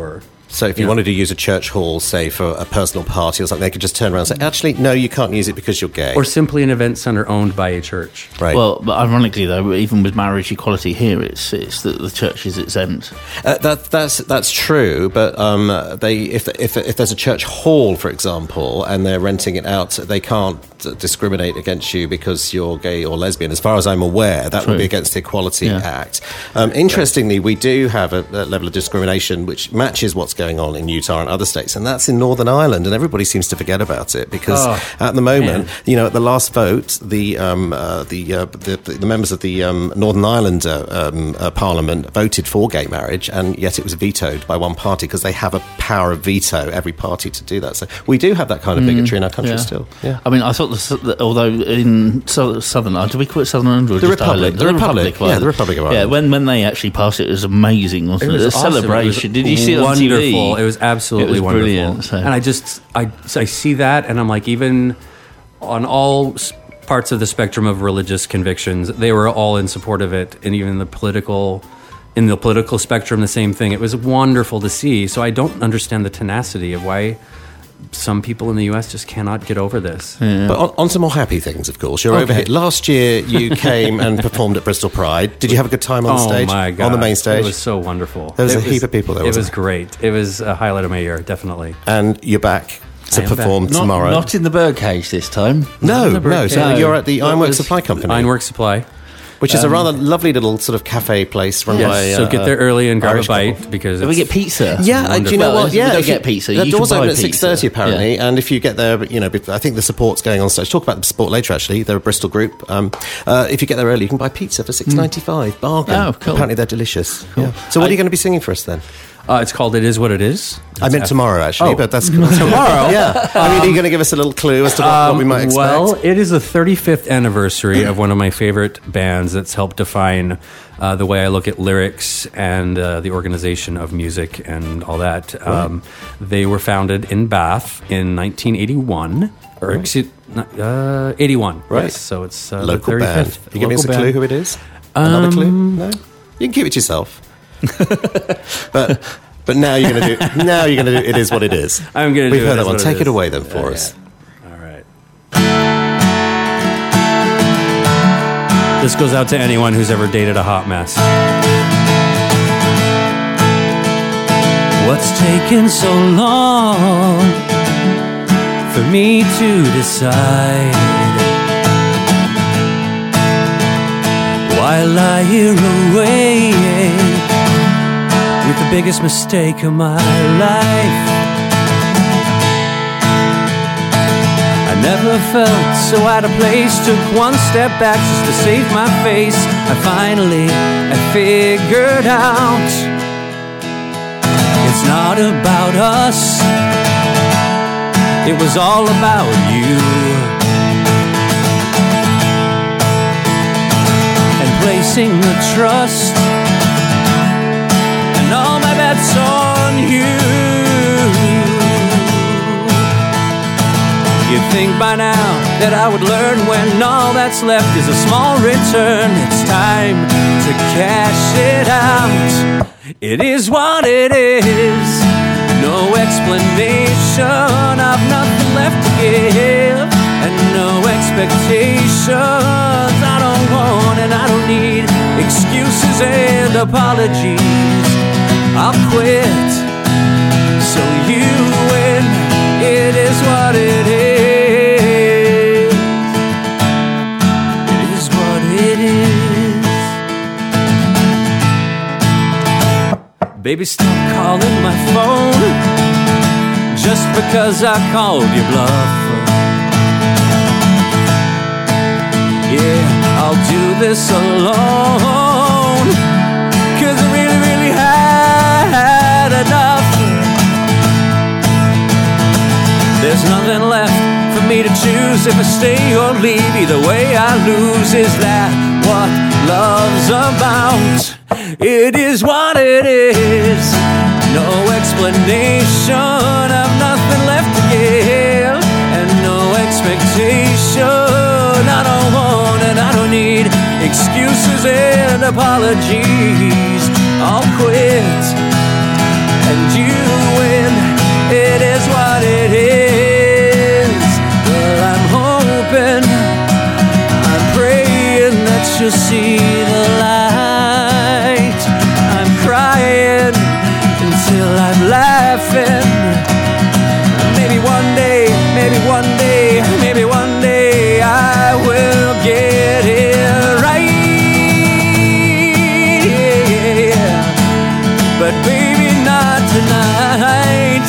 S4: So if you
S7: Yeah.
S4: wanted to use a church hall, say, for a personal party or something, they could just turn around and say, actually, no, you can't use it because you're gay.
S7: Or simply an event center owned by a church.
S4: Right.
S3: Well, but ironically, though, even with marriage equality here, it's it's that the church is exempt.
S4: Uh, that, that's that's true, but um, they if, if if there's a church hall, for example, and they're renting it out, they can't uh, discriminate against you because you're gay or lesbian. As far as I'm aware, that
S3: True.
S4: would be against the Equality
S3: Yeah.
S4: Act. Um, interestingly, we do have a, a level of discrimination which matches what's going on in Utah and other states, and that's in Northern Ireland, and everybody seems to forget about it because
S7: Oh,
S4: at the moment,
S7: man.
S4: you know, at the last vote, the um, uh, the, uh, the the members of the um, Northern Ireland uh, um, uh, Parliament voted for gay marriage, and yet it was vetoed by one party because they have a power of veto, every party, to do that. So we do have that kind of bigotry in our country
S3: Yeah.
S4: still. Yeah.
S3: I mean, I thought, the, the, although in so, Southern Ireland, do we call it Southern Ireland or
S4: The
S3: just
S4: Republic.
S3: Ireland?
S4: The Republic.
S3: of
S4: Yeah,
S3: Ireland.
S4: the Republic of
S3: Yeah,
S4: Ireland.
S3: when, when they actually passed it, it was amazing, wasn't
S7: It
S3: it?
S7: was
S3: The
S7: awesome.
S3: celebration.
S7: It was
S3: Did you see it on T V?
S7: wonderful. It was absolutely
S3: It was
S7: wonderful.
S3: brilliant, so.
S7: And I just, I, I see that, and I'm like, even on all s- parts of the spectrum of religious convictions, they were all in support of it, and even the political, in the political spectrum, the same thing. It was wonderful to see. So I don't understand the tenacity of why some people in the U S just cannot get over this.
S4: But on, on to more happy things, of course. You're
S7: Okay.
S4: overhead. Last year, you came and performed at Bristol Pride. Did you have a good time on the
S7: Oh
S4: stage?
S7: my God.
S4: On the main stage?
S7: It was so wonderful.
S4: There was
S7: It
S4: a heap of people there,
S7: It
S4: wasn't
S7: was great. It was a highlight of my year, definitely.
S4: And you're back to
S7: I am
S4: perform
S7: back.
S3: Not,
S4: tomorrow.
S3: not in the birdcage this time.
S4: no,
S7: the
S4: no. So
S3: Birdcage.
S4: you're at the
S3: That
S4: Ironworks
S3: was-
S4: Supply Company,
S7: Ironworks Supply.
S4: which is a rather lovely little sort of cafe place run
S7: Yes,
S4: by.
S7: so
S4: uh,
S7: get there early and grab
S4: Irish
S7: a bite
S4: couple.
S7: because
S3: Did we
S7: it's
S3: get pizza?
S4: Yeah, uh, do you know
S3: Well,
S4: what?
S3: we
S4: Yeah,
S3: don't
S4: if you-
S3: get pizza.
S4: The
S3: You
S4: doors
S3: can buy
S4: open at
S3: pizza.
S4: six thirty apparently,
S3: Yeah.
S4: and if you get there, you know, I think the support's going on stage. Talk about the support later. Actually, they're a Bristol group. Um, uh, if you get there early, you can buy pizza for six ninety five. Bargain.
S3: Oh, cool.
S4: Apparently, they're delicious. Yeah. So, what are you going to be singing for us then?
S7: Uh, it's called It Is What It Is.
S4: I meant tomorrow, actually,
S7: Oh.
S4: but that's
S7: Tomorrow?
S4: Yeah. I mean, are you going to give us a little clue as to what, what we might expect?
S7: Well, it is the thirty-fifth anniversary of one of my favorite bands that's helped define uh, the way I look at lyrics and uh, the organization of music and all that. Um, they were founded in Bath in nineteen eighty-one. Or, excuse, not- uh, eighty-one.
S4: Right.
S7: Yes, so it's uh,
S4: Local
S7: the
S4: band.
S7: thirty-fifth.
S4: You give me us a
S7: local
S4: clue
S7: band.
S4: who it is? Another
S7: Um,
S4: clue? No, you can keep it to yourself. but but now you're going to do. Now you're going to do. It is what it is.
S7: I'm going to
S4: We've
S7: do
S4: heard
S7: It
S4: that
S7: Is
S4: one.
S7: What It
S4: Take it
S7: Is.
S4: away then for
S7: Yeah,
S4: us.
S7: yeah. All right. This goes out to anyone who's ever dated a hot mess. What's taken so long for me to decide? Why lie here awake with the biggest mistake of my life? I never felt so out of place. Took one step back just to save my face. I finally I figured out it's not about us. It was all about you. And placing the trust and all my bets on you. You'd think by now that I would learn when all that's left is a small return. It's time to cash it out. It is what it is. No explanation. I've nothing left to give, and no expectations. I don't want and I don't need excuses and apologies. I'll quit so you win. It is what it is. It is what it is. Baby, stop calling my phone just because I called you bluff. Yeah, I'll do this alone, 'cause I really, really had enough. There's nothing left for me to choose if I stay or leave. Either way I lose. Is that what love's about? It is what it is. No explanation. I've nothing left to give, and no expectation. I don't want and I don't need excuses and apologies. I'll quit and you win.
S13: to see the light. I'm crying until I'm laughing. Maybe one day, maybe one day, maybe one day I will get it right. Yeah. But baby, not tonight.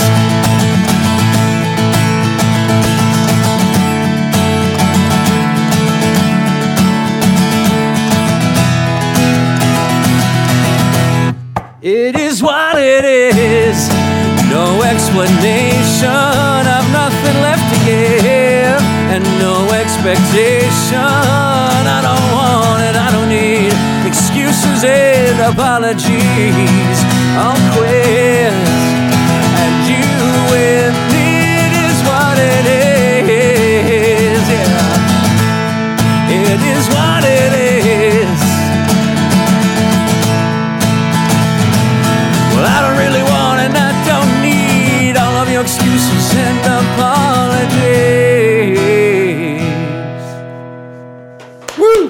S13: It is what it is. No explanation. I've nothing left to give, and no expectation. I don't want it. I don't need excuses and apologies. I'll quit, and you win. It is what it is. Yeah, it is what it is. Well, I don't really want it, and I don't need all of your excuses and apologies.
S4: Woo!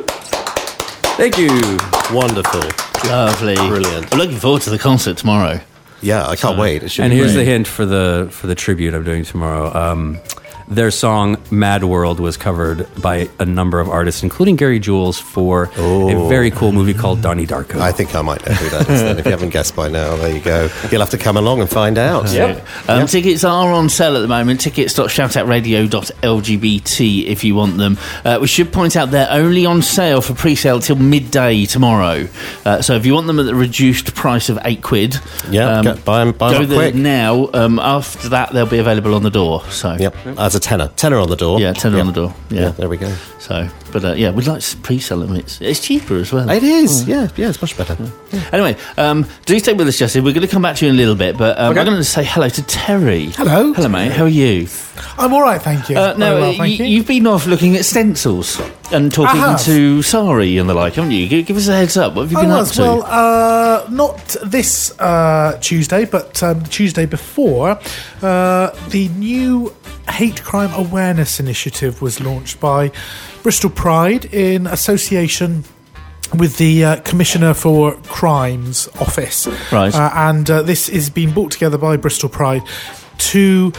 S7: Thank you.
S4: Wonderful.
S3: Lovely.
S4: Brilliant.
S3: I'm looking forward to the concert tomorrow.
S4: Yeah, I can't
S3: So-
S4: wait. It should
S7: And
S4: be
S7: here's
S4: great.
S7: the hint for the for the tribute I'm doing tomorrow. Um, their song "Mad World" was covered by a number of artists, including Gary Jules, for a very cool movie called Donnie Darko.
S4: I think I might know who that is then. If you haven't guessed by now, there you go. You'll have to come along and find out.
S3: Yep. Um, Tickets are on sale at the moment. Tickets dot shoutout radio dot L G B T if you want them. Uh, we should point out they're only on sale for pre-sale till midday tomorrow. Uh, so if you want them at the reduced price of eight quid,
S4: Yeah,
S3: um,
S4: go, buy them, buy
S3: go
S4: them
S3: there
S4: quick.
S3: now. Um, after that, they'll be available on the door. So
S4: Yep, as a tenner. Tenner on the door.
S3: yeah, tenner
S4: Yep.
S3: on the door. Yeah.
S4: Yeah, there we go.
S3: So, but uh, yeah, we'd like to pre-sell them. It's it's cheaper as well.
S4: It is, yeah, yeah, it's much better.
S3: Anyway, um, do stay with us, Jesse. We're going to come back to you in a little bit, but um,
S8: Okay.
S3: I'm going to say hello to Terry.
S8: Hello.
S3: Hello, mate. How are you?
S8: I'm all right, thank you.
S3: Uh, no,
S8: Very well,
S3: uh,
S8: thank
S3: you,
S8: you.
S3: you've been off looking at stencils and talking
S8: I have.
S3: to Sari and the like, haven't you? Give, give us a heads up. What have you
S8: I
S3: been
S8: was,
S3: up to?
S8: well, uh, not this uh, Tuesday, but um, the Tuesday before, uh, the new Hate Crime Awareness Initiative was launched by Bristol Pride in association with the uh, Commissioner for Crimes Office.
S3: Right.
S8: Uh, and uh, this is being brought together by Bristol Pride to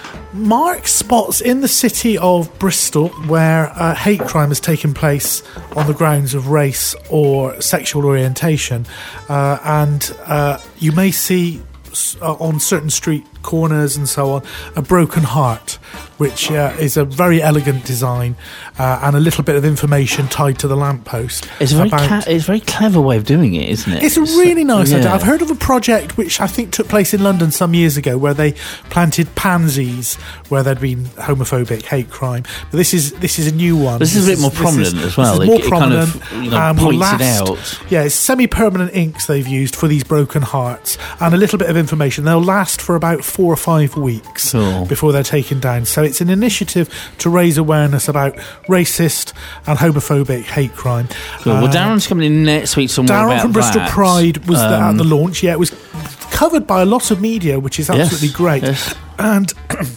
S8: mark spots in the city of Bristol where uh, hate crime has taken place on the grounds of race or sexual orientation. Uh, and uh, you may see s- uh, on certain street corners and so on a broken heart, which uh, is a very elegant design uh, and a little bit of information tied to the lamppost.
S3: It's a very,
S8: about-
S3: ca- it's a very clever way of doing it, isn't it?
S8: it's a really nice idea.
S3: yeah.
S8: I've heard of a project which I think took place in London some years ago where they planted pansies where there'd been homophobic hate crime. But this is this is a new one.
S3: This is a bit more prominent
S8: this
S3: as well.
S8: This is
S3: It-
S8: more
S3: it kind
S8: prominent.
S3: of, you know,
S8: and will
S3: points it
S8: last-
S3: out.
S8: Yeah, it's semi-permanent inks they've used for these broken hearts and a little bit of information. They'll last for about four or five weeks
S3: Cool.
S8: before they're taken down. So it's an initiative to raise awareness about racist and homophobic hate crime.
S3: Cool. Well,
S8: Uh,
S3: Darren's coming in next week somewhere
S8: Darren
S3: about
S8: from Bristol
S3: that.
S8: Pride was the, at
S3: Um,
S8: the launch. Yeah, it was covered by a lot of media, which is
S3: Yes,
S8: absolutely great.
S3: yes.
S8: And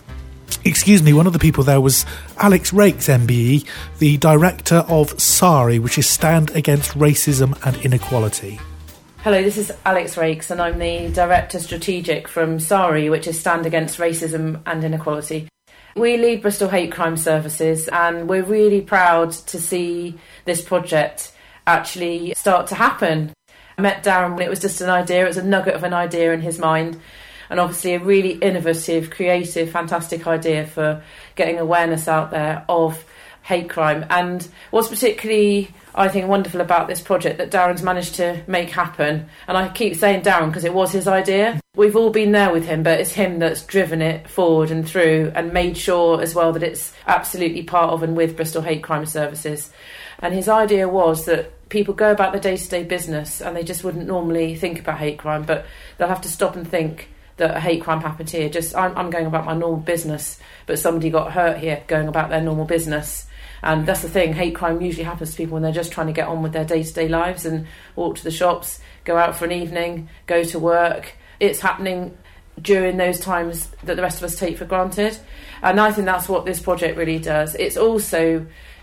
S8: excuse me, one of the people there was Alex Rakes, M B E, the director of SARI, which is Stand Against Racism and Inequality.
S14: Hello, this is Alex Rakes, and I'm the Director Strategic from SARI, which is Stand Against Racism and Inequality. We lead Bristol Hate Crime Services, and we're really proud to see this project actually start to happen. I met Darren when it was just an idea, it was a nugget of an idea in his mind, and obviously a really innovative, creative, fantastic idea for getting awareness out there of hate crime. And what's particularly, I think, wonderful about this project that Darren's managed to make happen, and I keep saying Darren because it was his idea. We've all been there with him, but it's him that's driven it forward and through and made sure as well that it's absolutely part of and with Bristol Hate Crime Services. And his idea was that people go about their day-to-day business and they just wouldn't normally think about hate crime, but they'll have to stop and think that a hate crime happened here. Just I'm, I'm going about my normal business, but somebody got hurt here going about their normal business. And that's the thing, hate crime usually happens to people when they're just trying to get on with their day-to-day lives and walk to the shops, go out for an evening, go to work. It's happening during those times that the rest of us take for granted. And I think that's what this project really does. It's also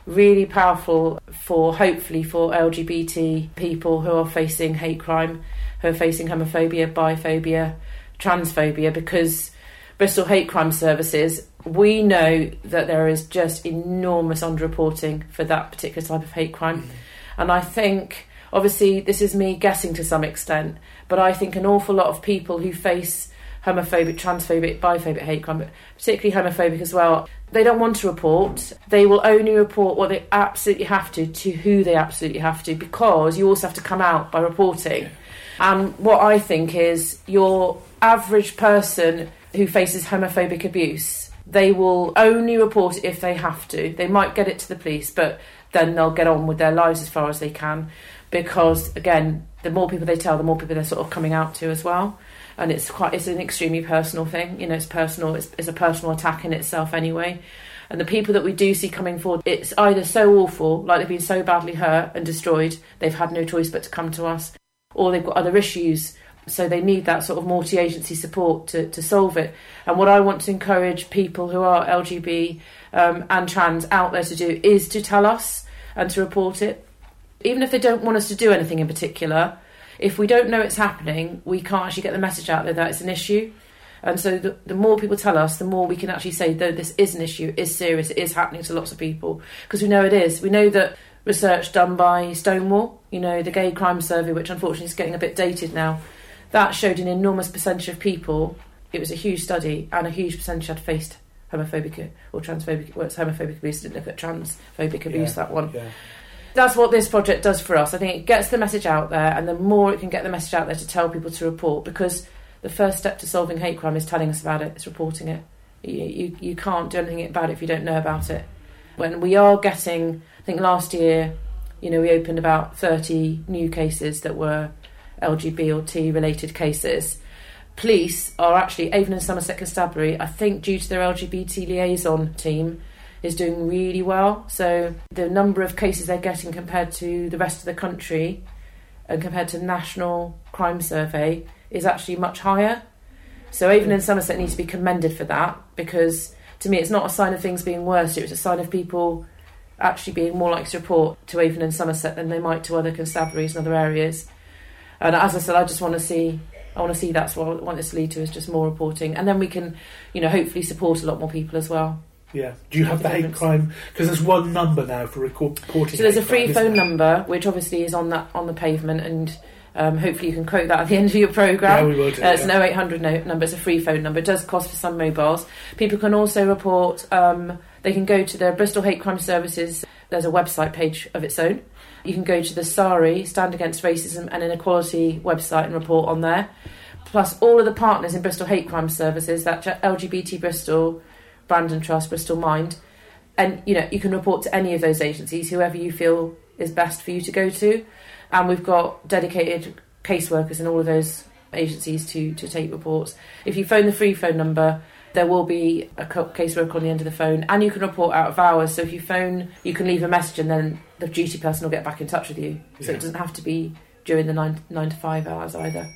S14: really powerful for, hopefully, for L G B T people who are facing hate crime, who are facing homophobia, biphobia, transphobia, because Bristol Hate Crime Services, we know that there is just enormous underreporting for that particular type of hate crime. Mm. And I think, obviously, this is me guessing to some extent, but I think an awful lot of people who face homophobic, transphobic, biphobic hate crime, particularly homophobic as well, they don't want to report. They will only report what they absolutely have to, to who they absolutely have to, because you also have to come out by reporting. And what I think is your average person who faces homophobic abuse, they will only report it if they have to. They might get it to the police, but then they'll get on with their lives as far as they can, because, again, the more people they tell, the more people they're sort of coming out to as well. And it's quite, it's an extremely personal thing. You know, it's personal, it's, it's a personal attack in itself anyway. And the people that we do see coming forward, it's either so awful, like they've been so badly hurt and destroyed, they've had no choice but to come to us, or they've got other issues, so they need that sort of multi-agency support to, to solve it. And what I want to encourage people who are L G B um, and trans out there to do is to tell us and to report it. Even if they don't want us to do anything in particular, if we don't know it's happening, we can't actually get the message out there that it's an issue. And so the, the more people tell us, the more we can actually say, though, this is an issue, it is serious, it is happening to lots of people. Because we know it is. We know that research done by Stonewall, you know, the gay crime survey, which unfortunately is getting a bit dated now, that showed an enormous percentage of people, it was a huge study, and a huge percentage had faced homophobic or transphobic, well, it's homophobic abuse, didn't look at transphobic abuse, yeah, that one. Yeah. That's what this project does for us. I think it gets the message out there, and the more it can get the message out there to tell people to report, because the first step to solving hate crime is telling us about it, it's reporting it. You, you, you can't do anything about it if you don't know about it. When we are getting, I think last year, you know, we opened about thirty new cases that were L G B T related cases. Police are actually, Avon and Somerset Constabulary, I think due to their L G B T liaison team, is doing really well. So the number of cases they're getting compared to the rest of the country and compared to the National Crime Survey is actually much higher. So Avon and Somerset needs to be commended for that, because to me it's not a sign of things being worse, it's a sign of people actually being more likely to report to Avon and Somerset than they might to other constabularies and other areas. And as I said, I just want to see I want to see that's what I want this to lead to, is just more reporting, and then we can, you know, hopefully support a lot more people as well.
S8: Yeah. Do you have the hate crime? Because there's one number now for reporting.
S14: So there's a free
S8: crime,
S14: phone number, which obviously is on that on the pavement, and um, hopefully you can quote that at the end of your programme.
S8: Yeah, we will do,
S14: uh, it's
S8: yeah.
S14: an oh eight hundred no, number. It's a free phone number. It does cost for some mobiles. People can also report. Um, they can go to the Bristol Hate Crime Services. There's a website page of its own. You can go to the SARI, Stand Against Racism and Inequality website, and report on there. Plus all of the partners in Bristol Hate Crime Services, that's L G B T Bristol, Brandon Trust, Bristol Mind. And, you know, you can report to any of those agencies, whoever you feel is best for you to go to. And we've got dedicated caseworkers in all of those agencies to, to take reports. If you phone the free phone number, there will be a caseworker on the end of the phone, and you can report out of hours. So if you phone, you can leave a message, and then the duty person will get back in touch with you. So yeah. It doesn't have to be during the nine, nine to five hours either.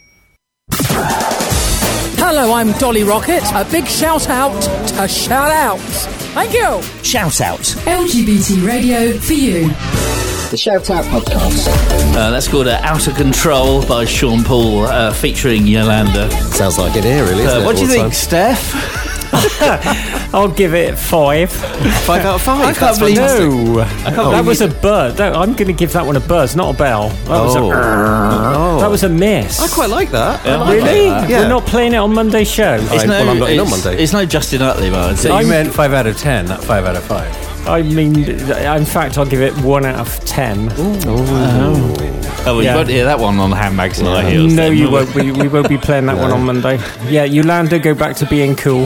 S15: Hello, I'm Dolly Rocket. A big shout out to Shout Out. Thank you.
S2: Shout Out.
S12: L G B T radio for you.
S2: The Shout Out podcast.
S3: Uh, that's called uh, Out of Control by Sean Paul, uh, featuring Yolanda.
S4: Sounds like it here, really, isn't
S3: uh,
S4: it?
S3: What do you think,
S4: time?
S3: Steph?
S5: I'll give it five.
S4: Five out of five?
S5: I can't believe no. I can't oh, that was a bird. No, I'm going to give that one a buzz, not a bell. That, oh. was, a, oh. that was a miss.
S4: I quite like that.
S5: Yeah,
S4: like
S5: really?
S4: That. Yeah.
S5: We're not playing it on Monday's show.
S3: It's
S4: I,
S3: no,
S4: well, I'm not in on Monday.
S3: It's no Justin Utley, man.
S7: So you meant five out of ten, not five out of five.
S5: I mean, in fact, I'll give it one out of ten.
S3: Ooh. Oh, oh well, yeah. You won't hear that one on Handbags and High Heels.
S5: No,
S3: then,
S5: you won't. We, we won't be playing that no. one on Monday. Yeah, Yolanda, go back to being cool.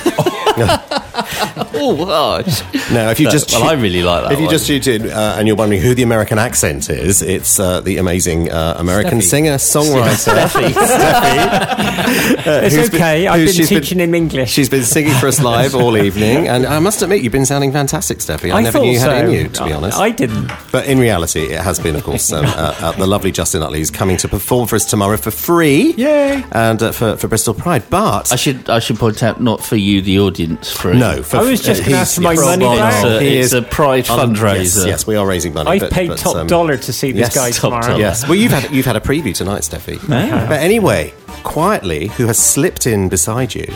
S3: Oh, gosh.
S4: No, if you just
S3: well, I really like that.
S4: If you
S3: one.
S4: just tuned in uh, and you're wondering who the American accent is, it's uh, the amazing uh, American
S5: Steffi.
S4: singer songwriter
S5: Steffi.
S4: Steffi. Uh,
S5: it's okay.
S4: Been,
S5: I've been teaching
S4: been,
S5: him English.
S4: She's been singing for us live all evening, and I must admit, you've been sounding fantastic, Steffi. I,
S5: I
S4: never knew you
S5: so.
S4: had it in you, to be honest.
S5: I, I didn't.
S4: But in reality, it has been, of course, um, uh, uh, the lovely Justin Utley is coming to perform for us tomorrow for free.
S5: Yay!
S4: And uh, for, for Bristol Pride. But
S3: I should I should point out, not for you, the audience, free.
S4: No, for
S5: I was just going to ask for my
S4: yes.
S5: money
S4: Pro bono.
S5: back.
S3: It's a,
S4: He
S3: it's
S4: is
S3: a pride
S4: Um,
S3: fundraiser.
S4: Yes, yes, we are raising money.
S5: I've
S4: but-
S5: paid
S4: but,
S5: top
S4: um,
S5: dollar to see this
S4: yes,
S5: guy
S3: top
S5: tomorrow.
S3: dollar.
S4: Yes. Well, you've had you've had a preview tonight, Steffi. But anyway, quietly, who has slipped in beside you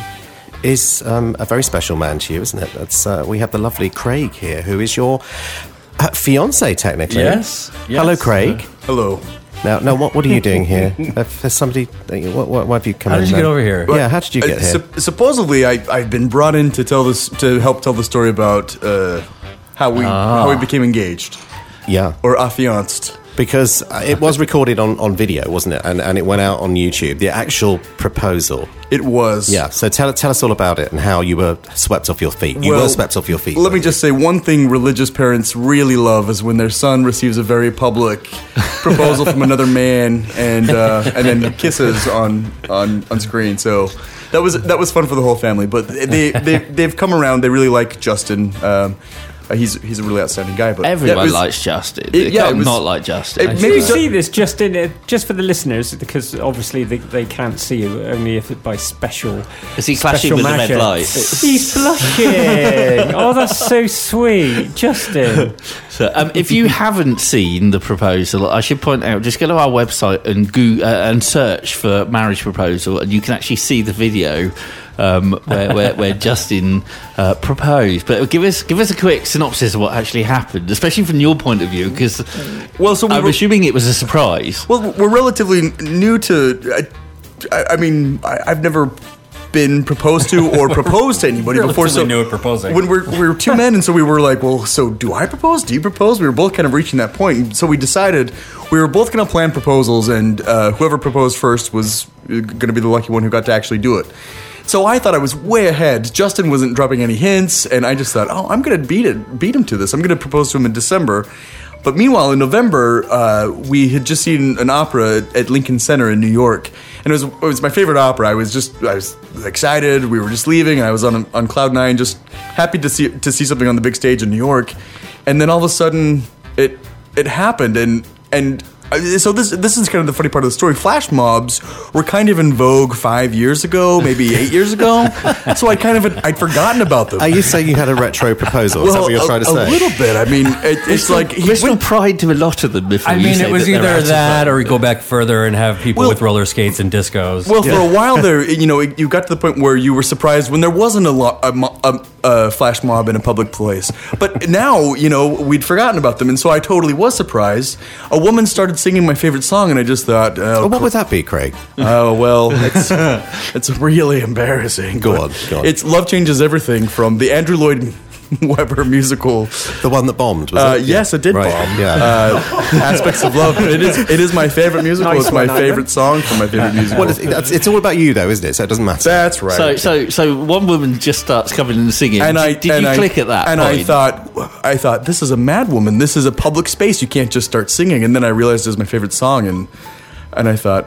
S4: is um, a very special man to you, isn't it? That's uh, we have the lovely Craig here, who is your uh, fiance, technically.
S16: Yes. yes.
S4: Hello, Craig.
S16: Uh, hello.
S4: Now, now, what what are you doing here? If there's somebody, what, what, why have you come
S7: How
S4: in?
S7: did you
S4: uh,
S7: get over here?
S4: Yeah, how did you get
S16: Uh,
S4: here?
S16: sup- supposedly, I, I've been brought in to tell this to help tell the story about uh, how we how we became engaged
S4: Yeah.
S16: or affianced.
S4: Because uh, it was recorded on, on video, wasn't it? And and it went out on YouTube. The actual proposal.
S16: It was.
S4: Yeah. So tell tell us all about it and how you were swept off your feet. You
S16: Well,
S4: were swept off your feet.
S16: Let me just say one thing religious parents really love is when their son receives a very public proposal from another man and uh, and then kisses on, on on screen. So that was that was fun for the whole family. But they they they've come around. They really like Justin. Um, uh, he's he's a really outstanding guy. But
S3: Everyone
S16: yeah, it was-
S3: likes Justin.
S16: it-
S3: They
S16: yeah,
S3: can't
S16: it was-
S3: not like Justin.
S16: it
S5: Did
S16: maybe
S5: you
S16: ju-
S5: see this just in uh, just for the listeners, because obviously they, they can't see you, only if it by special.
S3: Is he clashing
S5: special
S3: with the red
S5: magic.
S3: light?
S5: He's blushing. Oh, that's so sweet, Justin.
S3: So, um, if you haven't seen the proposal, I should point out, just go to our website and go, uh, and search for marriage proposal, and you can actually see the video um, where, where, where Justin uh, proposed. But give us give us a quick synopsis of what actually happened, especially from your point of view, because
S16: well, so we
S3: I'm
S16: were-
S3: assuming it was a surprise.
S16: Well, we're relatively n- new to. I, I mean, I, I've never been proposed to or proposed to anybody before. So
S7: Relatively new at proposing.
S16: When we're we were two men, and so we were like, well, so do I propose? Do you propose? We were both kind of reaching that point, and so we decided we were both going to plan proposals, and uh, whoever proposed first was going to be the lucky one who got to actually do it. So I thought I was way ahead. Justin wasn't dropping any hints, and I just thought, oh, I'm going to beat it, beat him to this. I'm going to propose to him in December. But meanwhile, in November, uh, we had just seen an opera at, at Lincoln Center in New York, and it was it was my favorite opera. I was just I was excited. We were just leaving, and I was on on cloud nine, just happy to see to see something on the big stage in New York. And then all of a sudden, it it happened, and and. So this this is kind of the funny part of the story. Flash mobs were kind of in vogue five years ago, maybe eight years ago. So I kind of I'd forgotten about them.
S4: Are you saying you had a retro proposal? Is that
S16: Well,
S4: what you're
S16: a,
S4: trying to
S16: a
S4: say?
S16: little bit. I mean, it, it's like he
S3: There's no
S16: went,
S3: pride to a lot of them. Before
S7: I
S3: you
S7: mean,
S3: say
S7: it was
S3: that they're
S7: either
S3: out of
S7: that
S3: pride.
S7: or we go back further and have people
S16: Well-
S7: with roller skates and discos.
S16: well, for a while there, you know, you got to the point where you were surprised when there wasn't a, lo- a, mo- a, a flash mob in a public place. But now, you know, we'd forgotten about them, and so I totally was surprised. A woman started singing my favorite song, and I just thought, oh,
S4: Oh, what would that be, Craig?
S16: Oh well, it's it's really embarrassing.
S4: Go
S16: but
S4: on, go on.
S16: It's Love Changes Everything from the Andrew Lloyd Webber musical.
S4: The one that bombed, was
S16: Uh,
S4: it?
S16: yes, it did
S4: Right,
S16: bomb.
S4: yeah.
S16: Uh, Aspects of Love. It is it is my favorite musical.
S5: Nice
S16: it's my
S5: one,
S16: favorite song from my favorite musical.
S4: Well, it's, it's, it's all about you, though, isn't it? So it doesn't matter.
S16: That's right.
S3: So, so, so one woman just starts coming and singing.
S16: and I
S3: did
S16: and
S3: you
S16: I-
S3: click at that?
S16: And
S3: point?
S16: I thought, I thought this is a mad woman. This is a public space. You can't just start singing. And then I realized it was my favorite song, and and I thought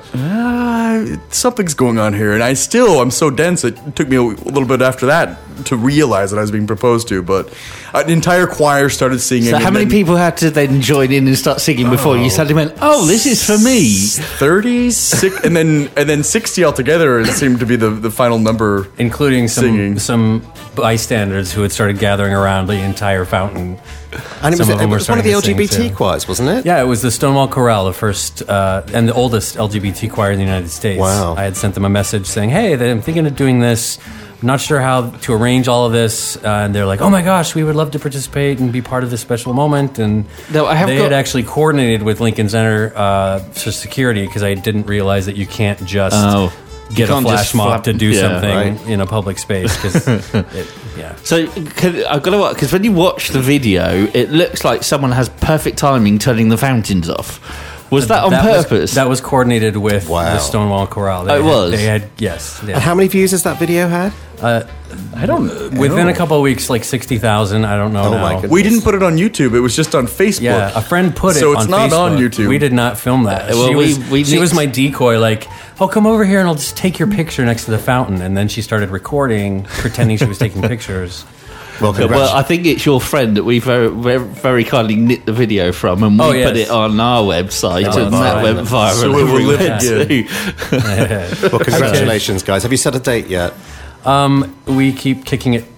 S16: ah, something's going on here. And I still, I'm so dense. It took me a little bit after that to realize that I was being proposed to. But an entire choir started singing.
S3: So, how
S16: and
S3: many
S16: then
S3: people had to then join in and start singing before you suddenly went, "Oh, this is for me"?
S16: thirty, six, and then and then sixty altogether. It seemed to be the, the final number,
S7: including some
S16: singing.
S7: some bystanders who had started gathering around the entire fountain.
S4: And it was,
S7: Some of
S4: it
S7: them were
S4: was one of the
S7: starting to
S4: L G B T
S7: sing, too.
S4: choirs, wasn't it?
S7: Yeah, it was the Stonewall Chorale, the first uh, and the oldest L G B T choir in the United States.
S4: Wow.
S7: I had sent them a message saying, hey, I'm thinking of doing this. I'm not sure how to arrange all of this. Uh, and they're like, oh my gosh, we would love to participate and be part of this special moment. And
S3: No, I have
S7: they
S3: got-
S7: had actually coordinated with Lincoln Center uh, for security because I didn't realize that you can't just
S3: Oh.
S7: get
S3: You
S7: a
S3: can't
S7: flash
S3: just
S7: mob
S3: flap-
S7: to do
S3: yeah,
S7: something
S4: right.
S7: in a public space. 'Cause it, yeah.
S3: So can, I've got to because when you watch the video, it looks like someone has perfect timing turning the fountains off. Was that on
S7: was-
S3: purpose?
S7: that was coordinated with
S4: Wow.
S7: the Stonewall Chorale. They
S3: Oh, it
S7: had-
S3: was?
S7: They had yes. Yeah.
S4: And how many views has that video had?
S7: Uh, I don't. Within a couple of weeks, like sixty thousand. I don't know.
S4: Oh,
S7: now.
S4: my goodness.
S16: We didn't put it on YouTube. It was just on Facebook.
S7: Yeah, a friend put it.
S16: So it's
S7: on
S16: not on
S7: Facebook.
S16: YouTube.
S7: We did not film that.
S3: Well,
S7: she
S3: we-
S7: was,
S3: we
S7: she was
S3: nixed-
S7: my decoy. Like, oh, come over here and I'll just take your picture next to the fountain. And then she started recording, pretending she was taking pictures.
S4: Well,
S3: well,
S4: congrats.
S3: I think it's your friend that we very, very, very kindly knit the video from, and we
S7: Oh,
S3: put
S7: yes.
S3: it on our website,
S7: That
S3: and
S7: went
S3: that
S7: viral.
S3: went viral.
S16: So it will live
S3: everywhere
S16: again.
S3: too.
S4: Well, congratulations, guys. Have you set a date yet?
S7: Um, we keep kicking it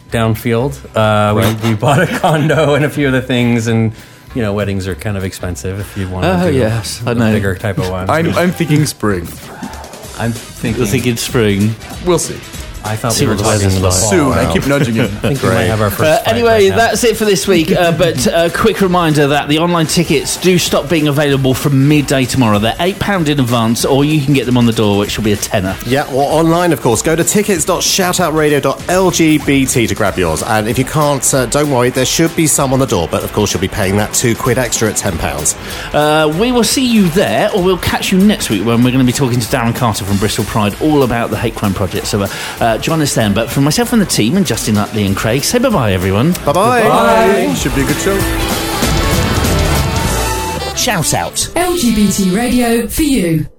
S7: downfield. Uh,
S3: Right.
S7: we, we bought a condo and a few other things, and you know, weddings are kind of expensive if you want to
S3: Oh,
S7: do
S3: yes, I
S7: a
S3: know.
S7: bigger type of one.
S16: I'm, I'm thinking spring.
S7: I'm thinking.
S3: You're thinking spring.
S16: We'll see.
S7: I thought
S3: See
S7: we were
S3: what the weather's
S7: talking
S3: like.
S7: fall.
S16: Soon. I keep nudging you.
S7: I think we might have our first
S3: Uh,
S7: fight
S3: anyway,
S7: right now.
S3: that's it for this week. Uh, but a uh, quick reminder that the online tickets do stop being available from midday tomorrow. They're eight pounds in advance, or you can get them on the door, which will be a tenner.
S4: Yeah, or online, of course. Go to tickets dot shoutout radio dot L G B T to grab yours. And if you can't, uh, don't worry, there should be some on the door. But of course, you'll be paying that two quid extra at ten pounds.
S3: Uh, we will see you there, or we'll catch you next week when we're going to be talking to Darren Carter from Bristol Pride all about the hate crime project. So uh, uh, join us then. But from myself and the team, and Justin Utley and Craig, say bye-bye, everyone.
S4: Bye-bye.
S16: Bye. Should be a good show.
S2: Shout out.
S12: L G B T radio for you.